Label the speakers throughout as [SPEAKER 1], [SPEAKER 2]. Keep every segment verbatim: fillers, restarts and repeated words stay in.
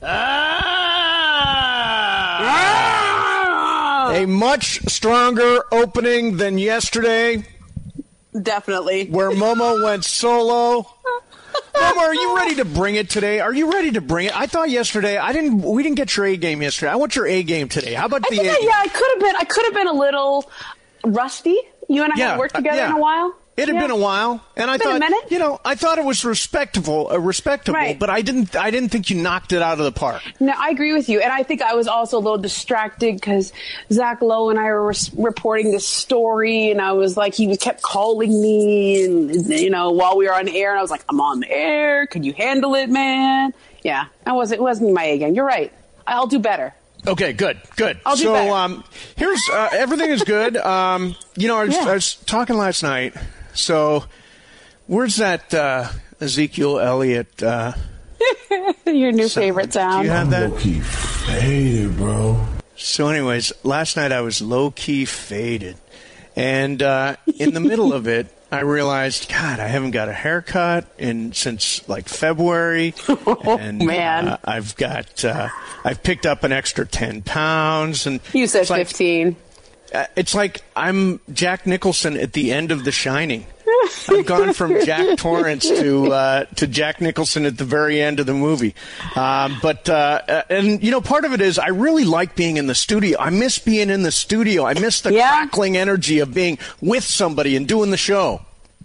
[SPEAKER 1] Ah! A much stronger opening than yesterday.
[SPEAKER 2] Definitely.
[SPEAKER 1] Where Momo went solo. Momo, are you ready to bring it today? Are you ready to bring it? I thought yesterday I didn't. We didn't get your A game yesterday. I want your A game today. How about
[SPEAKER 2] I
[SPEAKER 1] the?
[SPEAKER 2] think
[SPEAKER 1] A
[SPEAKER 2] I, yeah, I could have been. I could have been a little rusty. You and I
[SPEAKER 1] yeah,
[SPEAKER 2] haven't worked together
[SPEAKER 1] uh, yeah.
[SPEAKER 2] in a while.
[SPEAKER 1] It had
[SPEAKER 2] yeah.
[SPEAKER 1] been a while, and I
[SPEAKER 2] been
[SPEAKER 1] thought,
[SPEAKER 2] a minute.
[SPEAKER 1] you know, I thought it was respectable, uh, respectable,
[SPEAKER 2] right.
[SPEAKER 1] but I didn't. I didn't think you knocked it out of the park.
[SPEAKER 2] No, I agree with you, and I think I was also a little distracted because Zach Lowe and I were res- reporting this story, and I was like, he kept calling me, and you know, while we were on air, and I was like, I'm on the air. Could you handle it, man? Yeah, I wasn't. It wasn't my A game. You're right. I'll do better.
[SPEAKER 1] Okay, good, good.
[SPEAKER 2] I'll do
[SPEAKER 1] so,
[SPEAKER 2] better.
[SPEAKER 1] um, here's uh, everything is good. Um, you know, I was,
[SPEAKER 2] Yeah.
[SPEAKER 1] I was talking last night. So, where's that uh, Ezekiel Elliott? Uh,
[SPEAKER 2] Your new favorite sound.
[SPEAKER 1] Do you have that?
[SPEAKER 3] Low key faded, bro.
[SPEAKER 1] So, anyways, last night I was low key faded, and uh, in the middle of it, I realized, God, I haven't got a haircut in since like February, and
[SPEAKER 2] oh, man.
[SPEAKER 1] Uh, I've got uh, I've picked up an extra ten pounds, and
[SPEAKER 2] You said
[SPEAKER 1] it's like,
[SPEAKER 2] fifteen.
[SPEAKER 1] uh, it's like I'm Jack Nicholson at the end of The Shining. I've gone from Jack Torrance to uh, to Jack Nicholson at the very end of the movie. Um, but uh, and you know, part of it is I really like being in the studio. I miss being in the studio. I miss the
[SPEAKER 2] Yeah.
[SPEAKER 1] crackling energy of being with somebody and doing the show.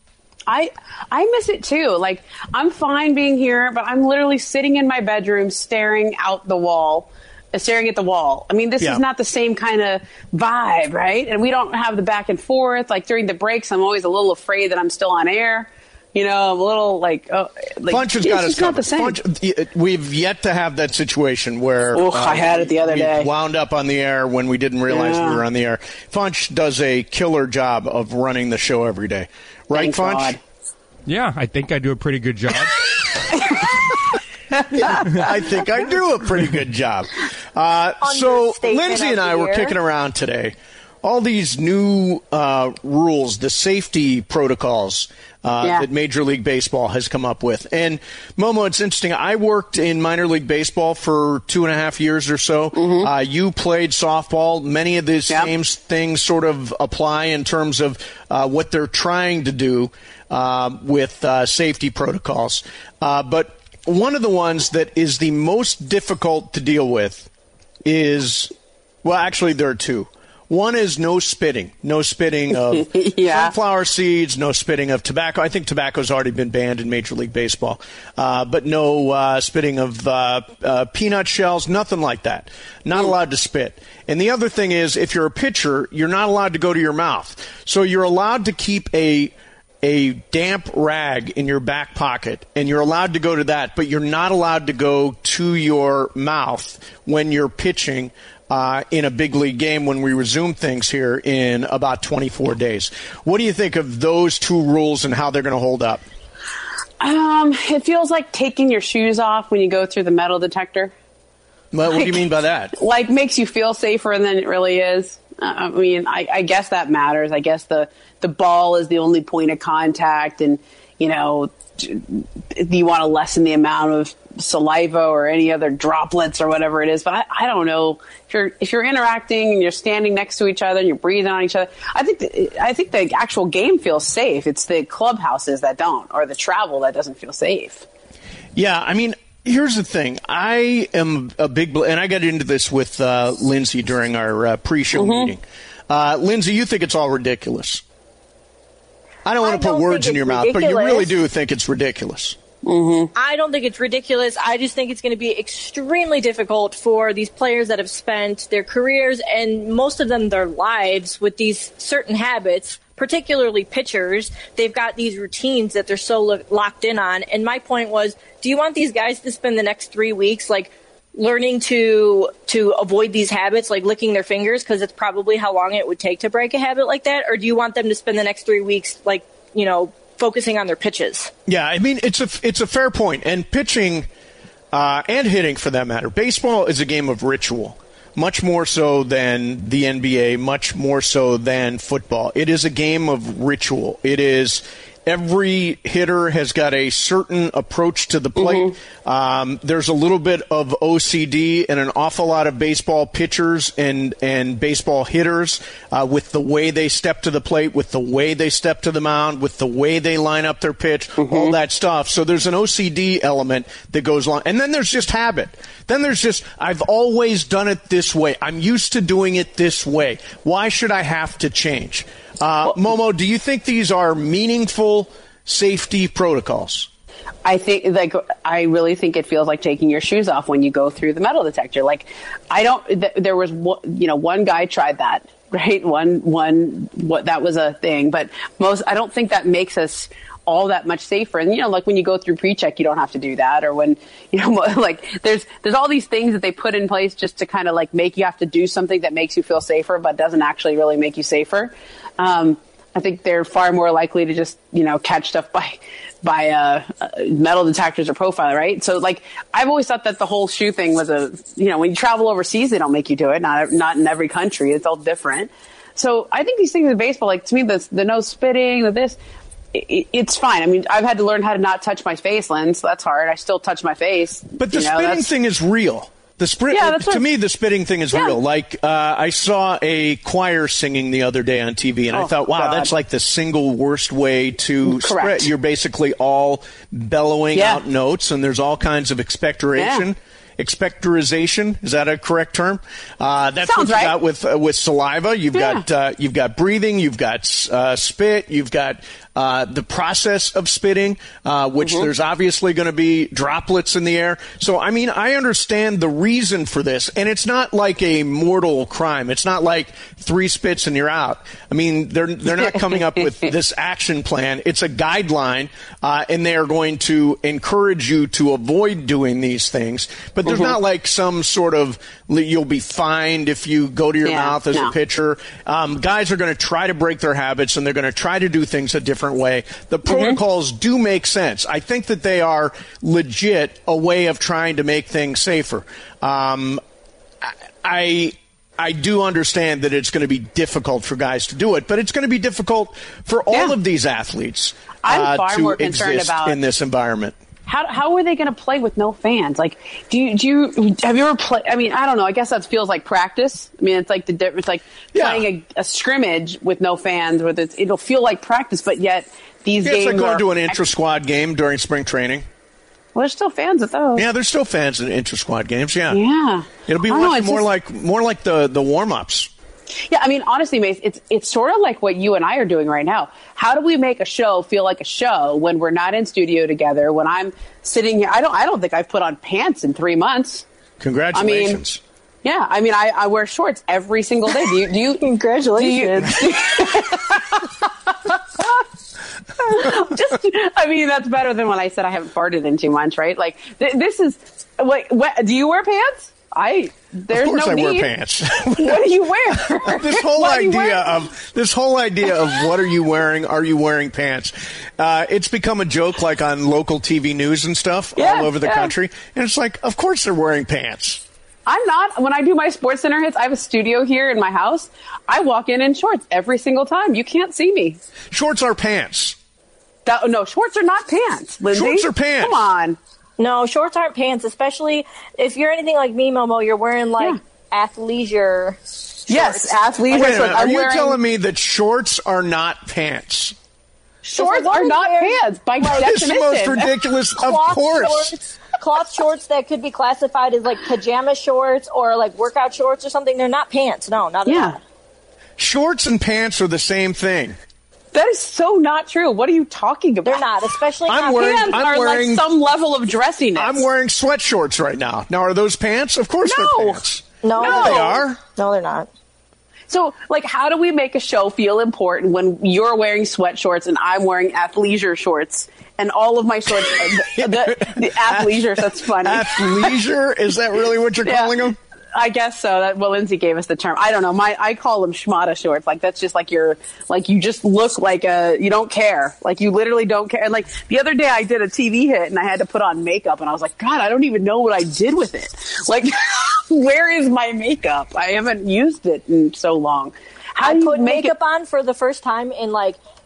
[SPEAKER 2] I I miss it too. Like, I'm fine being here, but I'm literally sitting in my bedroom staring out the wall, uh, staring at the wall. I mean, this
[SPEAKER 1] Yeah.
[SPEAKER 2] is not the same kind of vibe, right? And we don't have the back and forth. Like, during the breaks, I'm always a little afraid that I'm still on air. You know, I'm a little like, oh, like
[SPEAKER 1] Funch has
[SPEAKER 2] it's
[SPEAKER 1] got us
[SPEAKER 2] just not
[SPEAKER 1] covered.
[SPEAKER 2] the same.
[SPEAKER 1] Funch, we've yet to have that situation where
[SPEAKER 2] Ugh, I had it the other
[SPEAKER 1] we
[SPEAKER 2] day.
[SPEAKER 1] wound up on the air when we didn't realize
[SPEAKER 2] Yeah.
[SPEAKER 1] we were on the air. Funch does a killer job of running the show every day, right,
[SPEAKER 2] Thank
[SPEAKER 1] Funch?
[SPEAKER 2] God.
[SPEAKER 4] Yeah, I think I do a pretty good job.
[SPEAKER 1] I think I do a pretty good job. Uh, so Lindsay and I were kicking around today all these new uh, rules, the safety protocols uh,
[SPEAKER 2] Yeah.
[SPEAKER 1] that Major League Baseball has come up with. And Momo, it's interesting. I worked in minor league baseball for two and a half years or so.
[SPEAKER 2] Mm-hmm.
[SPEAKER 1] Uh, you played softball. Many of these
[SPEAKER 2] Yep.
[SPEAKER 1] same things sort of apply in terms of uh, what they're trying to do uh, with uh, safety protocols. Uh, but one of the ones that is the most difficult to deal with is, well, actually, there are two. One is no spitting. No spitting of
[SPEAKER 2] Yeah.
[SPEAKER 1] sunflower seeds, no spitting of tobacco. I think tobacco's already been banned in Major League Baseball. Uh, but no uh, spitting of uh, uh, peanut shells, nothing like that. Not allowed to spit. And the other thing is, if you're a pitcher, you're not allowed to go to your mouth. So you're allowed to keep a a damp rag in your back pocket, and you're allowed to go to that, but you're not allowed to go to your mouth when you're pitching uh, in a big league game when we resume things here in about twenty-four days. What do you think of those two rules and how they're going to hold up?
[SPEAKER 2] Um, it feels like taking your shoes off when you go through the metal detector.
[SPEAKER 1] Well, what do you mean by that?
[SPEAKER 2] Like, makes you feel safer than it really is. Uh, I mean, I, I guess that matters. I guess the, the ball is the only point of contact, and, you know, you want to lessen the amount of saliva or any other droplets or whatever it is. But I, I don't know if you're if you're interacting and you're standing next to each other and you're breathing on each other. I think the, I think the actual game feels safe. It's the clubhouses that don't, or the travel that doesn't feel safe.
[SPEAKER 1] Yeah, I mean, here's the thing. I am a big, and I got into this with uh, Lindsay during our uh, pre-show
[SPEAKER 2] Mm-hmm.
[SPEAKER 1] meeting. Uh, Lindsay, you think it's all ridiculous. I don't want
[SPEAKER 5] I
[SPEAKER 1] to put
[SPEAKER 5] don't
[SPEAKER 1] words
[SPEAKER 5] think
[SPEAKER 1] in your
[SPEAKER 5] it's
[SPEAKER 1] mouth, but you
[SPEAKER 5] ridiculous.
[SPEAKER 1] really do think it's ridiculous.
[SPEAKER 2] Mm-hmm.
[SPEAKER 5] I don't think it's ridiculous. I just think it's going to be extremely difficult for these players that have spent their careers and most of them their lives with these certain habits, particularly pitchers. They've got these routines that they're so lo- locked in on. And my point was, do you want these guys to spend the next three weeks like learning to to avoid these habits, like licking their fingers, because it's probably how long it would take to break a habit like that? Or do you want them to spend the next three weeks like, you know, focusing on their pitches?
[SPEAKER 1] Yeah, I mean, it's a, it's a fair point. And pitching uh, and hitting, for that matter, baseball is a game of ritual, much more so than the N B A, much more so than football. It is a game of ritual. It is every hitter has got a certain approach to the plate. Mm-hmm. Um, there's a little bit of O C D and an awful lot of baseball pitchers and, and baseball hitters uh, with the way they step to the plate, with the way they step to the mound, with the way they line up their pitch, mm-hmm. all that stuff. So there's an O C D element that goes along. And then there's just habit. Then there's just, I've always done it this way. I'm used to doing it this way. Why should I have to change? Uh, Momo, do you think these are meaningful safety protocols?
[SPEAKER 2] I think, like, I really think it feels like taking your shoes off when you go through the metal detector. Like, I don't, th- there was, you know, one guy tried that, right? One, one, what, that was a thing, but most, I don't think that makes us all that much safer. And, you know, like when you go through pre-check, you don't have to do that. Or when, you know, like there's, there's all these things that they put in place just to kind of like make you have to do something that makes you feel safer, but doesn't actually really make you safer. Um, I think they're far more likely to just, you know, catch stuff by, by, uh, uh, metal detectors or profiler, right? So like, I've always thought that the whole shoe thing was a, you know, when you travel overseas, they don't make you do it. Not, not in every country. It's all different. So I think these things in baseball, like to me, the, the no spitting, the this, it, it's fine. I mean, I've had to learn how to not touch my face, Lynn, so that's hard. I still touch my face.
[SPEAKER 1] But the
[SPEAKER 2] you know,
[SPEAKER 1] spitting thing is real. The sprit,
[SPEAKER 2] yeah, that's
[SPEAKER 1] to
[SPEAKER 2] what,
[SPEAKER 1] me, the spitting thing is
[SPEAKER 2] yeah.
[SPEAKER 1] real. Like, uh, I saw a choir singing the other day on T V, and
[SPEAKER 2] oh,
[SPEAKER 1] I thought, wow,
[SPEAKER 2] God.
[SPEAKER 1] that's like the single worst way to
[SPEAKER 2] Correct.
[SPEAKER 1] spit. You're basically all bellowing
[SPEAKER 2] yeah.
[SPEAKER 1] out notes, and there's all kinds of expectoration.
[SPEAKER 2] Yeah.
[SPEAKER 1] Expectorization, is that a correct term? Uh, that's
[SPEAKER 2] Sounds
[SPEAKER 1] what you
[SPEAKER 2] right.
[SPEAKER 1] got with uh, with saliva. You've
[SPEAKER 2] yeah.
[SPEAKER 1] got uh, you've got breathing. You've got uh, spit. You've got uh, the process of spitting, uh, which mm-hmm. there's obviously going to be droplets in the air. So, I mean, I understand the reason for this, and it's not like a mortal crime. It's not like three spits and you're out. I mean, they're they're not coming up with this action plan. It's a guideline, uh, and they are going to encourage you to avoid doing these things. But there's mm-hmm. not like some sort of you'll be fined if you go to your
[SPEAKER 2] yeah,
[SPEAKER 1] mouth as
[SPEAKER 2] no.
[SPEAKER 1] a pitcher. Um, guys are going to try to break their habits, and they're going to try to do things a different way. The protocols mm-hmm. do make sense. I think that they are legit a way of trying to make things safer. Um, I I do understand that it's going to be difficult for guys to do it, but it's going to be difficult for all
[SPEAKER 2] yeah.
[SPEAKER 1] of these athletes
[SPEAKER 2] I'm
[SPEAKER 1] uh,
[SPEAKER 2] far
[SPEAKER 1] to
[SPEAKER 2] more concerned
[SPEAKER 1] exist
[SPEAKER 2] about
[SPEAKER 1] in this environment.
[SPEAKER 2] How how are they going to play with no fans? Like, do you do you have you ever played? I mean, I don't know. I guess that feels like practice. I mean, it's like the it's like
[SPEAKER 1] yeah.
[SPEAKER 2] playing a, a scrimmage with no fans. With it, it'll feel like practice, but yet these
[SPEAKER 1] yeah,
[SPEAKER 2] games
[SPEAKER 1] it's like going
[SPEAKER 2] are,
[SPEAKER 1] to an intra-squad game during spring training.
[SPEAKER 2] Well, there's still fans at those.
[SPEAKER 1] Yeah, there's still fans in intra-squad games. Yeah,
[SPEAKER 2] yeah.
[SPEAKER 1] It'll be
[SPEAKER 2] much
[SPEAKER 1] know,
[SPEAKER 2] more
[SPEAKER 1] just,
[SPEAKER 2] like
[SPEAKER 1] more like the the warm-ups.
[SPEAKER 2] Yeah, I mean, honestly, Mace, it's it's sort of like what you and I are doing right now. How do we make a show feel like a show when we're not in studio together? When I'm sitting here, I don't I don't think I've put on pants in three months.
[SPEAKER 1] Congratulations.
[SPEAKER 2] I mean, yeah, I mean, I, I wear shorts every single day. Do you? Do you
[SPEAKER 5] Congratulations.
[SPEAKER 2] Do you, Just, I mean, that's better than when I said I haven't farted in two months, right? Like, th- this is. Wait, what, do you wear pants? I there's
[SPEAKER 1] of course
[SPEAKER 2] no
[SPEAKER 1] I
[SPEAKER 2] need.
[SPEAKER 1] wear pants.
[SPEAKER 2] What do you wear?
[SPEAKER 1] this whole
[SPEAKER 2] what
[SPEAKER 1] idea of this whole idea of what are you wearing? Are you wearing pants? Uh, it's become a joke, like on local T V news and stuff
[SPEAKER 2] yeah,
[SPEAKER 1] all over the
[SPEAKER 2] yeah.
[SPEAKER 1] country, and it's like, of course they're wearing pants.
[SPEAKER 2] I'm not. When I do my Sports Center hits, I have a studio here in my house. I walk in in shorts every single time. You can't see me.
[SPEAKER 1] Shorts are pants.
[SPEAKER 2] That, no, shorts are not pants, Lindsay.
[SPEAKER 1] Shorts are pants.
[SPEAKER 2] Come on.
[SPEAKER 5] No, shorts aren't pants, especially if you're anything like me, Momo. You're wearing like
[SPEAKER 2] yeah.
[SPEAKER 5] athleisure shorts.
[SPEAKER 2] Yes, athleisure.
[SPEAKER 1] Wait a minute, are
[SPEAKER 2] I'm
[SPEAKER 1] you
[SPEAKER 2] wearing,
[SPEAKER 1] telling me that shorts are not pants?
[SPEAKER 2] Shorts
[SPEAKER 5] What
[SPEAKER 2] are
[SPEAKER 5] is
[SPEAKER 2] not
[SPEAKER 5] there?
[SPEAKER 2] pants by
[SPEAKER 1] It's
[SPEAKER 2] definition.
[SPEAKER 1] the most ridiculous. Of
[SPEAKER 5] Cloth
[SPEAKER 1] course.
[SPEAKER 5] Shorts, cloth shorts that could be classified as like pajama shorts or like workout shorts or something. They're not pants. No, not at
[SPEAKER 2] Yeah.
[SPEAKER 5] all.
[SPEAKER 1] Shorts and pants are the same thing.
[SPEAKER 2] That is so not true. What are you talking about?
[SPEAKER 5] They're not, especially
[SPEAKER 1] I'm
[SPEAKER 5] not
[SPEAKER 1] wearing-
[SPEAKER 2] Pants
[SPEAKER 1] I'm
[SPEAKER 2] are
[SPEAKER 1] wearing-
[SPEAKER 2] like some level of dressiness.
[SPEAKER 1] I'm wearing sweat shorts right now. Now, are those pants? Of course
[SPEAKER 2] No.
[SPEAKER 1] they're pants.
[SPEAKER 5] No,
[SPEAKER 2] No.
[SPEAKER 1] They are.
[SPEAKER 5] No, they're not.
[SPEAKER 2] So, like, how do we make a show feel important when you're wearing sweat shorts and I'm wearing athleisure shorts and all of my shorts, the, the, the athleisure, that's funny.
[SPEAKER 1] Athleisure? Is that really what you're
[SPEAKER 2] Yeah.
[SPEAKER 1] calling them?
[SPEAKER 2] I guess so. That well, Lindsay gave us the term. I don't know. My I call them schmata shorts. Like that's just like you're like you just look like a you don't care. Like you literally don't care. And like the other day, I did a T V hit and I had to put on makeup, and I was like, God, I don't even know what I did with it. Like, where is my makeup? I haven't used it in so long. How
[SPEAKER 5] I
[SPEAKER 2] do you
[SPEAKER 5] put
[SPEAKER 2] make
[SPEAKER 5] makeup
[SPEAKER 2] it?
[SPEAKER 5] on for the first time in like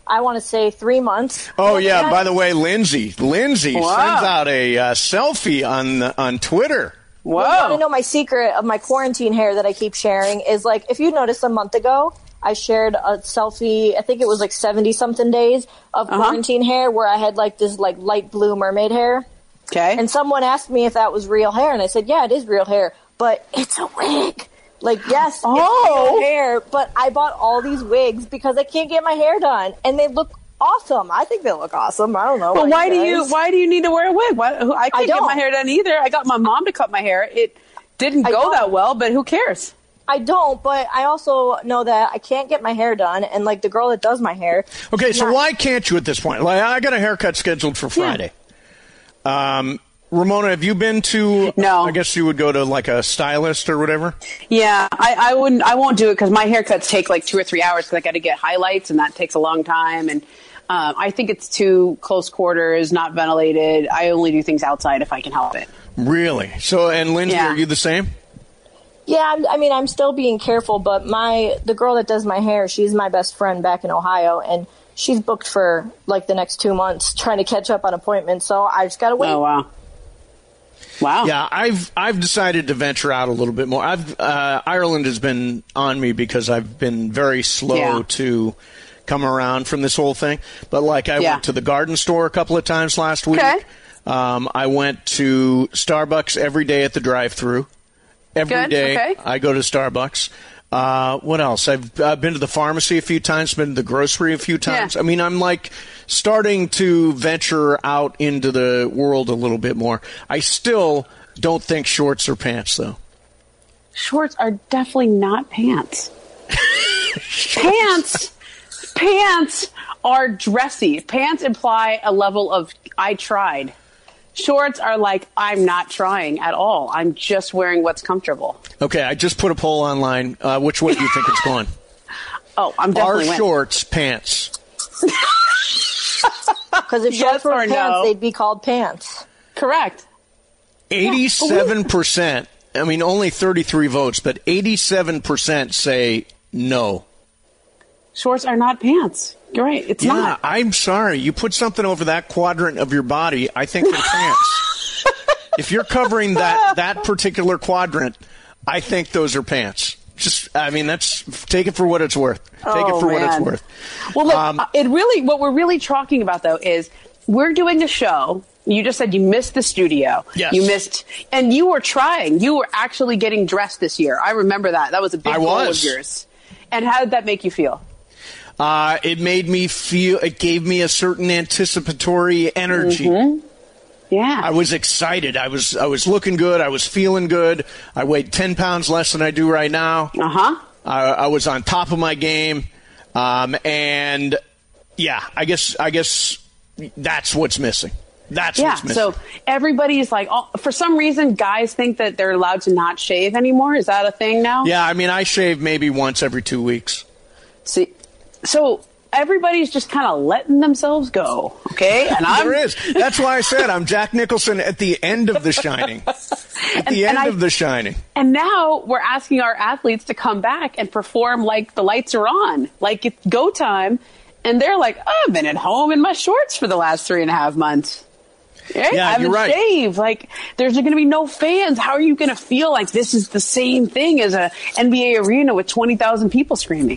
[SPEAKER 5] I want to say three months.
[SPEAKER 1] Oh,
[SPEAKER 5] And
[SPEAKER 1] yeah.
[SPEAKER 5] I-
[SPEAKER 1] By the way, Lindsay, Lindsay
[SPEAKER 2] Wow.
[SPEAKER 1] sends out a uh, selfie on on Twitter.
[SPEAKER 5] You want to
[SPEAKER 2] Whoa.
[SPEAKER 5] know my secret of my quarantine hair that I keep sharing is like, if you noticed a month ago, I shared a selfie, I think it was like seventy something days of
[SPEAKER 2] Uh-huh.
[SPEAKER 5] quarantine hair where I had like this like light blue mermaid hair.
[SPEAKER 2] Okay.
[SPEAKER 5] And someone asked me if that was real hair, and I said, yeah, it is real hair, but it's a wig. Like, yes,
[SPEAKER 2] Oh.
[SPEAKER 5] it's real hair, but I bought all these wigs because I can't get my hair done, and they look awesome. I think they look awesome. I don't know.
[SPEAKER 2] Well,
[SPEAKER 5] about
[SPEAKER 2] why do you
[SPEAKER 5] guys.
[SPEAKER 2] why do you need to wear a wig? Why, who- I can't get
[SPEAKER 5] don't.
[SPEAKER 2] my hair done either. I got my mom to cut my hair. It didn't
[SPEAKER 5] I
[SPEAKER 2] go
[SPEAKER 5] don't.
[SPEAKER 2] that well, but who cares?
[SPEAKER 5] I don't, but I also know that I can't get my hair done, and like the girl that does my hair.
[SPEAKER 1] Okay, so
[SPEAKER 5] not-
[SPEAKER 1] why can't you at this point? Like, I got a haircut scheduled for Friday. Um, Ramona, have you been to?
[SPEAKER 2] No.
[SPEAKER 1] I guess you would go to like a stylist or whatever.
[SPEAKER 2] Yeah, I, I wouldn't. I won't do it because my haircuts take like two or three hours because I got to get highlights, and that takes a long time. And um, I think it's too close quarters, not ventilated. I only do things outside if I can help it.
[SPEAKER 1] Really? So, and Lindsay,
[SPEAKER 2] Yeah.
[SPEAKER 1] are you the same?
[SPEAKER 5] Yeah, I'm- I mean, I'm still being careful, but my the girl that does my hair, she's my best friend back in Ohio, and she's booked for like the next two months trying to catch up on appointments. So I just gotta wait.
[SPEAKER 2] Oh wow, wow.
[SPEAKER 1] Yeah, I've I've decided to venture out a little bit more. I've uh, Ireland has been on me because I've been very slow
[SPEAKER 2] Yeah.
[SPEAKER 1] to come around from this whole thing. But like, I
[SPEAKER 2] Yeah.
[SPEAKER 1] went to the garden store a couple of times last week.
[SPEAKER 2] Okay.
[SPEAKER 1] Um, I went to Starbucks every day at the drive-through. Every
[SPEAKER 2] Good,
[SPEAKER 1] day
[SPEAKER 2] okay.
[SPEAKER 1] I go to Starbucks. Uh, what else? I've uh, been to the pharmacy a few times, been to the grocery a few times.
[SPEAKER 2] Yeah.
[SPEAKER 1] I mean, I'm like starting to venture out into the world a little bit more. I still don't think shorts are pants, though.
[SPEAKER 2] Shorts are definitely not pants. pants, pants are dressy. Pants imply a level of I tried. Shorts are like, I'm not trying at all. I'm just wearing what's comfortable.
[SPEAKER 1] Okay, I just put a poll online. Uh, which way do you think it's going?
[SPEAKER 2] Oh, I'm
[SPEAKER 1] Are
[SPEAKER 2] definitely winning.
[SPEAKER 1] shorts pants?
[SPEAKER 5] Because if
[SPEAKER 2] Yes
[SPEAKER 5] shorts were
[SPEAKER 2] or
[SPEAKER 5] pants,
[SPEAKER 2] no?
[SPEAKER 5] they'd be called pants.
[SPEAKER 2] Correct.
[SPEAKER 1] eighty-seven percent. I mean, only thirty-three votes, but eighty-seven percent say no.
[SPEAKER 2] Shorts are not pants. You're right. It's
[SPEAKER 1] Yeah,
[SPEAKER 2] not.
[SPEAKER 1] I'm sorry. You put something over that quadrant of your body, I think they're pants. If you're covering that, that particular quadrant, I think those are pants. Just, I mean, that's, take it for what it's worth. Take
[SPEAKER 2] Oh,
[SPEAKER 1] it for what it's
[SPEAKER 2] man.
[SPEAKER 1] worth.
[SPEAKER 2] Well, look,
[SPEAKER 1] Um,
[SPEAKER 2] uh, it really, what we're really talking about though is we're doing a show. You just said you missed the studio.
[SPEAKER 1] Yes.
[SPEAKER 2] You missed, and you were trying. You were actually getting dressed this year. I remember that. That was a big
[SPEAKER 1] I
[SPEAKER 2] goal
[SPEAKER 1] was.
[SPEAKER 2] of yours. And how did that make you feel?
[SPEAKER 1] Uh, it made me feel, it gave me a certain anticipatory energy.
[SPEAKER 2] Yeah.
[SPEAKER 1] I was excited. I was, I was looking good. I was feeling good. I weighed ten pounds less than I do right now.
[SPEAKER 2] Uh huh.
[SPEAKER 1] I, I was on top of my game. Um, and yeah, I guess, I guess that's what's missing. That's
[SPEAKER 2] Yeah.
[SPEAKER 1] what's missing.
[SPEAKER 2] So everybody's like, oh, for some reason, guys think that they're allowed to not shave anymore. Is that a thing now?
[SPEAKER 1] Yeah, I mean, I shave maybe once every two weeks.
[SPEAKER 2] See, so everybody's just kind of letting themselves go. Okay. And I'm,
[SPEAKER 1] There is. That's why I said I'm Jack Nicholson at the end of The Shining. At the
[SPEAKER 2] And-
[SPEAKER 1] end
[SPEAKER 2] and I-
[SPEAKER 1] of The Shining.
[SPEAKER 2] And now we're asking our athletes to come back and perform like the lights are on, like it's go time. And they're like, oh, I've been at home in my shorts for the last three and a half months. Right?
[SPEAKER 1] Yeah,
[SPEAKER 2] I haven't
[SPEAKER 1] you're right.
[SPEAKER 2] shaved. Like, there's going to be no fans. How are you going to feel like this is the same thing as a N B A arena with twenty thousand people screaming?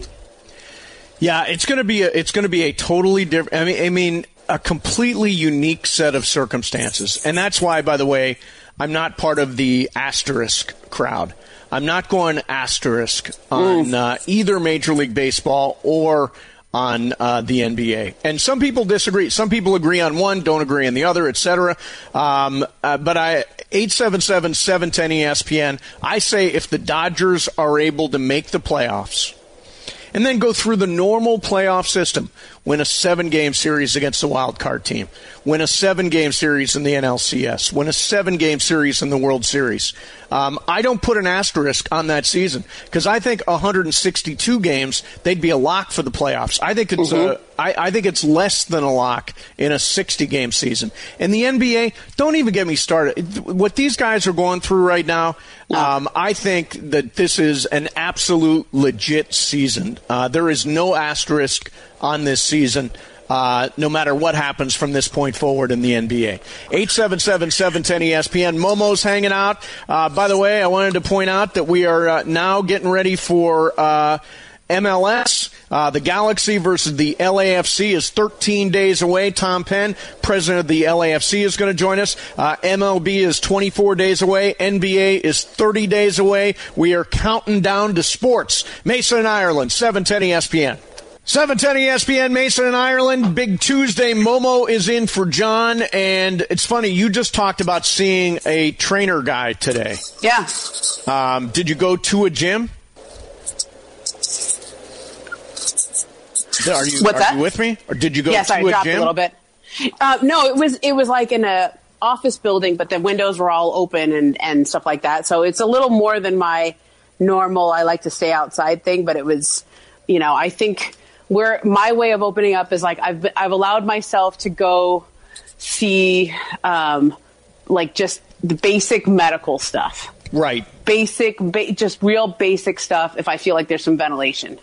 [SPEAKER 1] Yeah, it's going to be a, it's going to be a totally different. I mean, I mean, a completely unique set of circumstances, and that's why, by the way, I'm not part of the asterisk crowd. I'm not going asterisk on uh, either Major League Baseball or on uh, the N B A. And some people disagree. Some people agree on one, don't agree on the other, et cetera. Um, uh, but I eight seven seven, seven one zero E S P N. I say if the Dodgers are able to make the playoffs, and then go through the normal playoff system, win a seven-game series against the wild card team, win a seven-game series in the N L C S, win a seven-game series in the World Series. Um, I don't put an asterisk on that season because I think one hundred sixty-two games, they'd be a lock for the playoffs. I think it's
[SPEAKER 2] Mm-hmm.
[SPEAKER 1] a I, I think it's less than a lock in a sixty-game season. And the N B A, don't even get me started. What these guys are going through right now, no. um, I think that this is an absolute legit season. Uh, there is no asterisk on this season. Uh, no matter what happens from this point forward in the N B A. eight seven seven, seven one zero, E S P N. Momo's hanging out. Uh, by the way, I wanted to point out that we are uh, now getting ready for uh, M L S. Uh, the Galaxy versus the L A F C is thirteen days away. Tom Penn, president of the L A F C, is going to join us. Uh, M L B is twenty-four days away. N B A is thirty days away. We are counting down to sports. Mason and Ireland, seven ten E S P N. seven ten E S P N, Mason and Ireland. Big Tuesday. Momo is in for John. And it's funny, you just talked about seeing a trainer guy today.
[SPEAKER 2] Yeah.
[SPEAKER 1] Um, did you go to a gym? Are you,
[SPEAKER 2] What's
[SPEAKER 1] are
[SPEAKER 2] that?
[SPEAKER 1] you with me? Or did you go
[SPEAKER 2] yes,
[SPEAKER 1] to
[SPEAKER 2] I
[SPEAKER 1] a gym?
[SPEAKER 2] Yes, I dropped a little bit. Uh, no, it was it was like in a office building, but the windows were all open and, and stuff like that. So it's a little more than my normal, I like to stay outside thing. But it was, you know, I think where my way of opening up is like I've I've allowed myself to go see um, like just the basic medical stuff.
[SPEAKER 1] Right.
[SPEAKER 2] Basic, ba- just real basic stuff if I feel like there's some ventilation.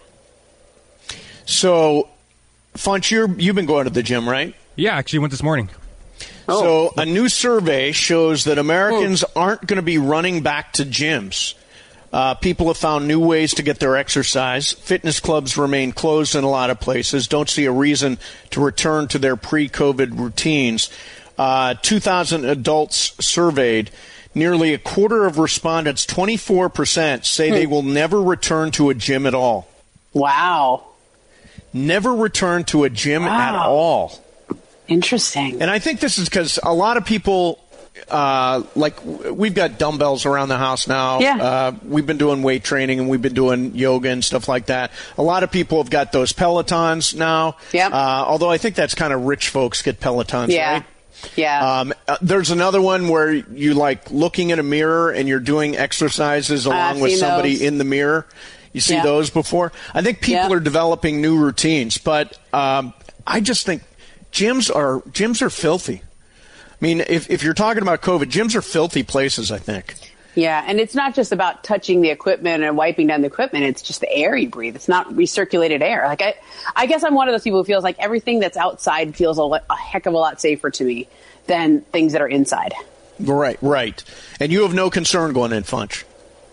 [SPEAKER 1] So, Funch, you're, you've been going to the gym, right?
[SPEAKER 4] Yeah, actually went this morning.
[SPEAKER 1] Oh. So, a new survey shows that Americans oh. aren't going to be running back to gyms. Uh, people have found new ways to get their exercise. Fitness clubs remain closed in a lot of places. Don't see a reason to return to their pre-COVID routines. Uh, two thousand adults surveyed. Nearly a quarter of respondents, twenty-four percent, say hmm. they will never return to a gym at all.
[SPEAKER 2] Wow.
[SPEAKER 1] Never return to a gym wow. at all.
[SPEAKER 2] Interesting.
[SPEAKER 1] And I think this is because a lot of people, uh, like, we've got dumbbells around the house now.
[SPEAKER 2] Yeah.
[SPEAKER 1] Uh, we've been doing weight training and we've been doing yoga and stuff like that. A lot of people have got those Pelotons now.
[SPEAKER 2] Yeah.
[SPEAKER 1] Uh, although I think that's kind of rich folks get Pelotons,
[SPEAKER 2] yeah.
[SPEAKER 1] right?
[SPEAKER 2] Yeah.
[SPEAKER 1] Um, uh, there's another one where you like looking in a mirror and you're doing exercises along with somebody
[SPEAKER 2] those.
[SPEAKER 1] in the mirror. You see
[SPEAKER 2] yeah.
[SPEAKER 1] those before? I think people
[SPEAKER 2] yeah.
[SPEAKER 1] are developing new routines, but um, I just think gyms are gyms are filthy. I mean, if if you're talking about COVID, gyms are filthy places, I think.
[SPEAKER 2] Yeah, and it's not just about touching the equipment and wiping down the equipment. It's just the air you breathe. It's not recirculated air. Like I, I guess I'm one of those people who feels like everything that's outside feels a, a heck of a lot safer to me than things that are inside.
[SPEAKER 1] Right, right. And you have no concern going in, Funch?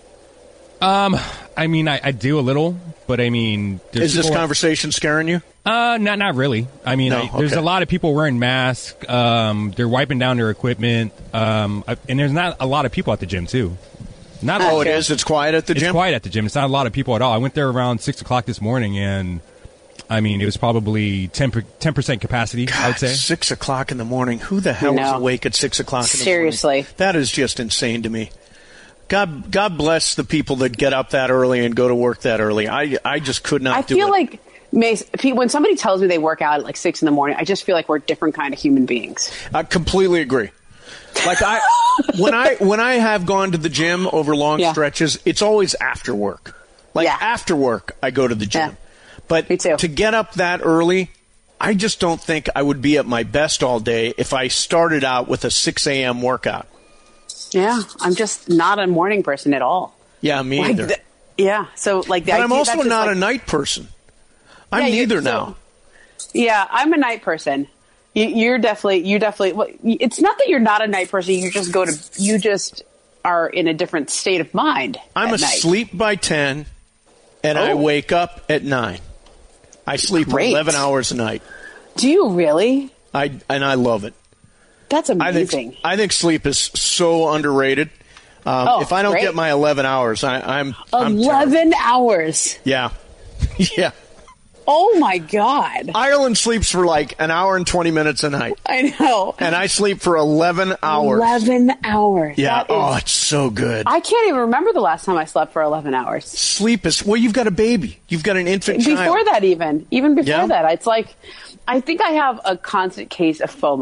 [SPEAKER 4] Um, I mean, I, I do a little, but I mean...
[SPEAKER 1] Is this conversation scaring you?
[SPEAKER 4] Uh, not not really. I mean,
[SPEAKER 1] no?
[SPEAKER 4] I, there's
[SPEAKER 1] okay.
[SPEAKER 4] a lot of people wearing masks. Um, they're wiping down their equipment. Um, and there's not a lot of people at the gym, too. Not
[SPEAKER 1] oh, it is? It's quiet at the
[SPEAKER 4] it's
[SPEAKER 1] gym?
[SPEAKER 4] It's quiet at the gym. It's not a lot of people at all. I went there around six o'clock this morning, and, I mean, it was probably ten percent capacity,
[SPEAKER 1] God,
[SPEAKER 4] I would say.
[SPEAKER 1] six o'clock in the morning. Who the hell
[SPEAKER 2] no.
[SPEAKER 1] is awake at six o'clock in the
[SPEAKER 2] Seriously.
[SPEAKER 1] morning? Seriously. That is just insane to me. God, God bless the people that get up that early and go to work that early. I, I just could not
[SPEAKER 2] I
[SPEAKER 1] do it.
[SPEAKER 2] I feel like Mace, when somebody tells me they work out at like six in the morning, I just feel like we're different kind of human beings.
[SPEAKER 1] I completely agree. Like I, when I when I have gone to the gym over long
[SPEAKER 2] yeah.
[SPEAKER 1] stretches, it's always after work. Like
[SPEAKER 2] yeah.
[SPEAKER 1] after work, I go to the gym.
[SPEAKER 2] Yeah.
[SPEAKER 1] But
[SPEAKER 2] me too.
[SPEAKER 1] To get up that early, I just don't think I would be at my best all day if I started out with a six a.m. workout.
[SPEAKER 2] Yeah, I'm just not a morning person at all.
[SPEAKER 1] Yeah, me
[SPEAKER 2] like
[SPEAKER 1] either.
[SPEAKER 2] The, yeah, so like the
[SPEAKER 1] But
[SPEAKER 2] idea,
[SPEAKER 1] I'm also
[SPEAKER 2] that's
[SPEAKER 1] not
[SPEAKER 2] like,
[SPEAKER 1] a night person. I'm
[SPEAKER 2] yeah,
[SPEAKER 1] neither
[SPEAKER 2] so,
[SPEAKER 1] now.
[SPEAKER 2] Yeah, I'm a night person. You, you're definitely, you definitely. Well, it's not that you're not a night person. You just go to, you just are in a different state of mind.
[SPEAKER 1] I'm
[SPEAKER 2] at
[SPEAKER 1] asleep
[SPEAKER 2] night.
[SPEAKER 1] by ten, and
[SPEAKER 2] oh.
[SPEAKER 1] I wake up at nine. I sleep
[SPEAKER 2] Great.
[SPEAKER 1] eleven hours a night.
[SPEAKER 2] Do you really?
[SPEAKER 1] I and I love it.
[SPEAKER 2] That's amazing.
[SPEAKER 1] I think, I think sleep is so underrated. Um,
[SPEAKER 2] oh,
[SPEAKER 1] if I don't
[SPEAKER 2] great.
[SPEAKER 1] get my eleven hours, I, I'm
[SPEAKER 2] eleven
[SPEAKER 1] I'm
[SPEAKER 2] hours.
[SPEAKER 1] Yeah, yeah.
[SPEAKER 2] Oh my God!
[SPEAKER 1] Ireland sleeps for like an hour and twenty minutes a night.
[SPEAKER 2] I know,
[SPEAKER 1] and I sleep for eleven hours.
[SPEAKER 2] Eleven hours.
[SPEAKER 1] Yeah.
[SPEAKER 2] That is,
[SPEAKER 1] oh, it's so good.
[SPEAKER 2] I can't even remember the last time I slept for eleven hours.
[SPEAKER 1] Sleep is well. You've got a baby. You've got an infant
[SPEAKER 2] before
[SPEAKER 1] child.
[SPEAKER 2] that, even even before
[SPEAKER 1] yeah?
[SPEAKER 2] that, it's like I think I have a constant case of FOMO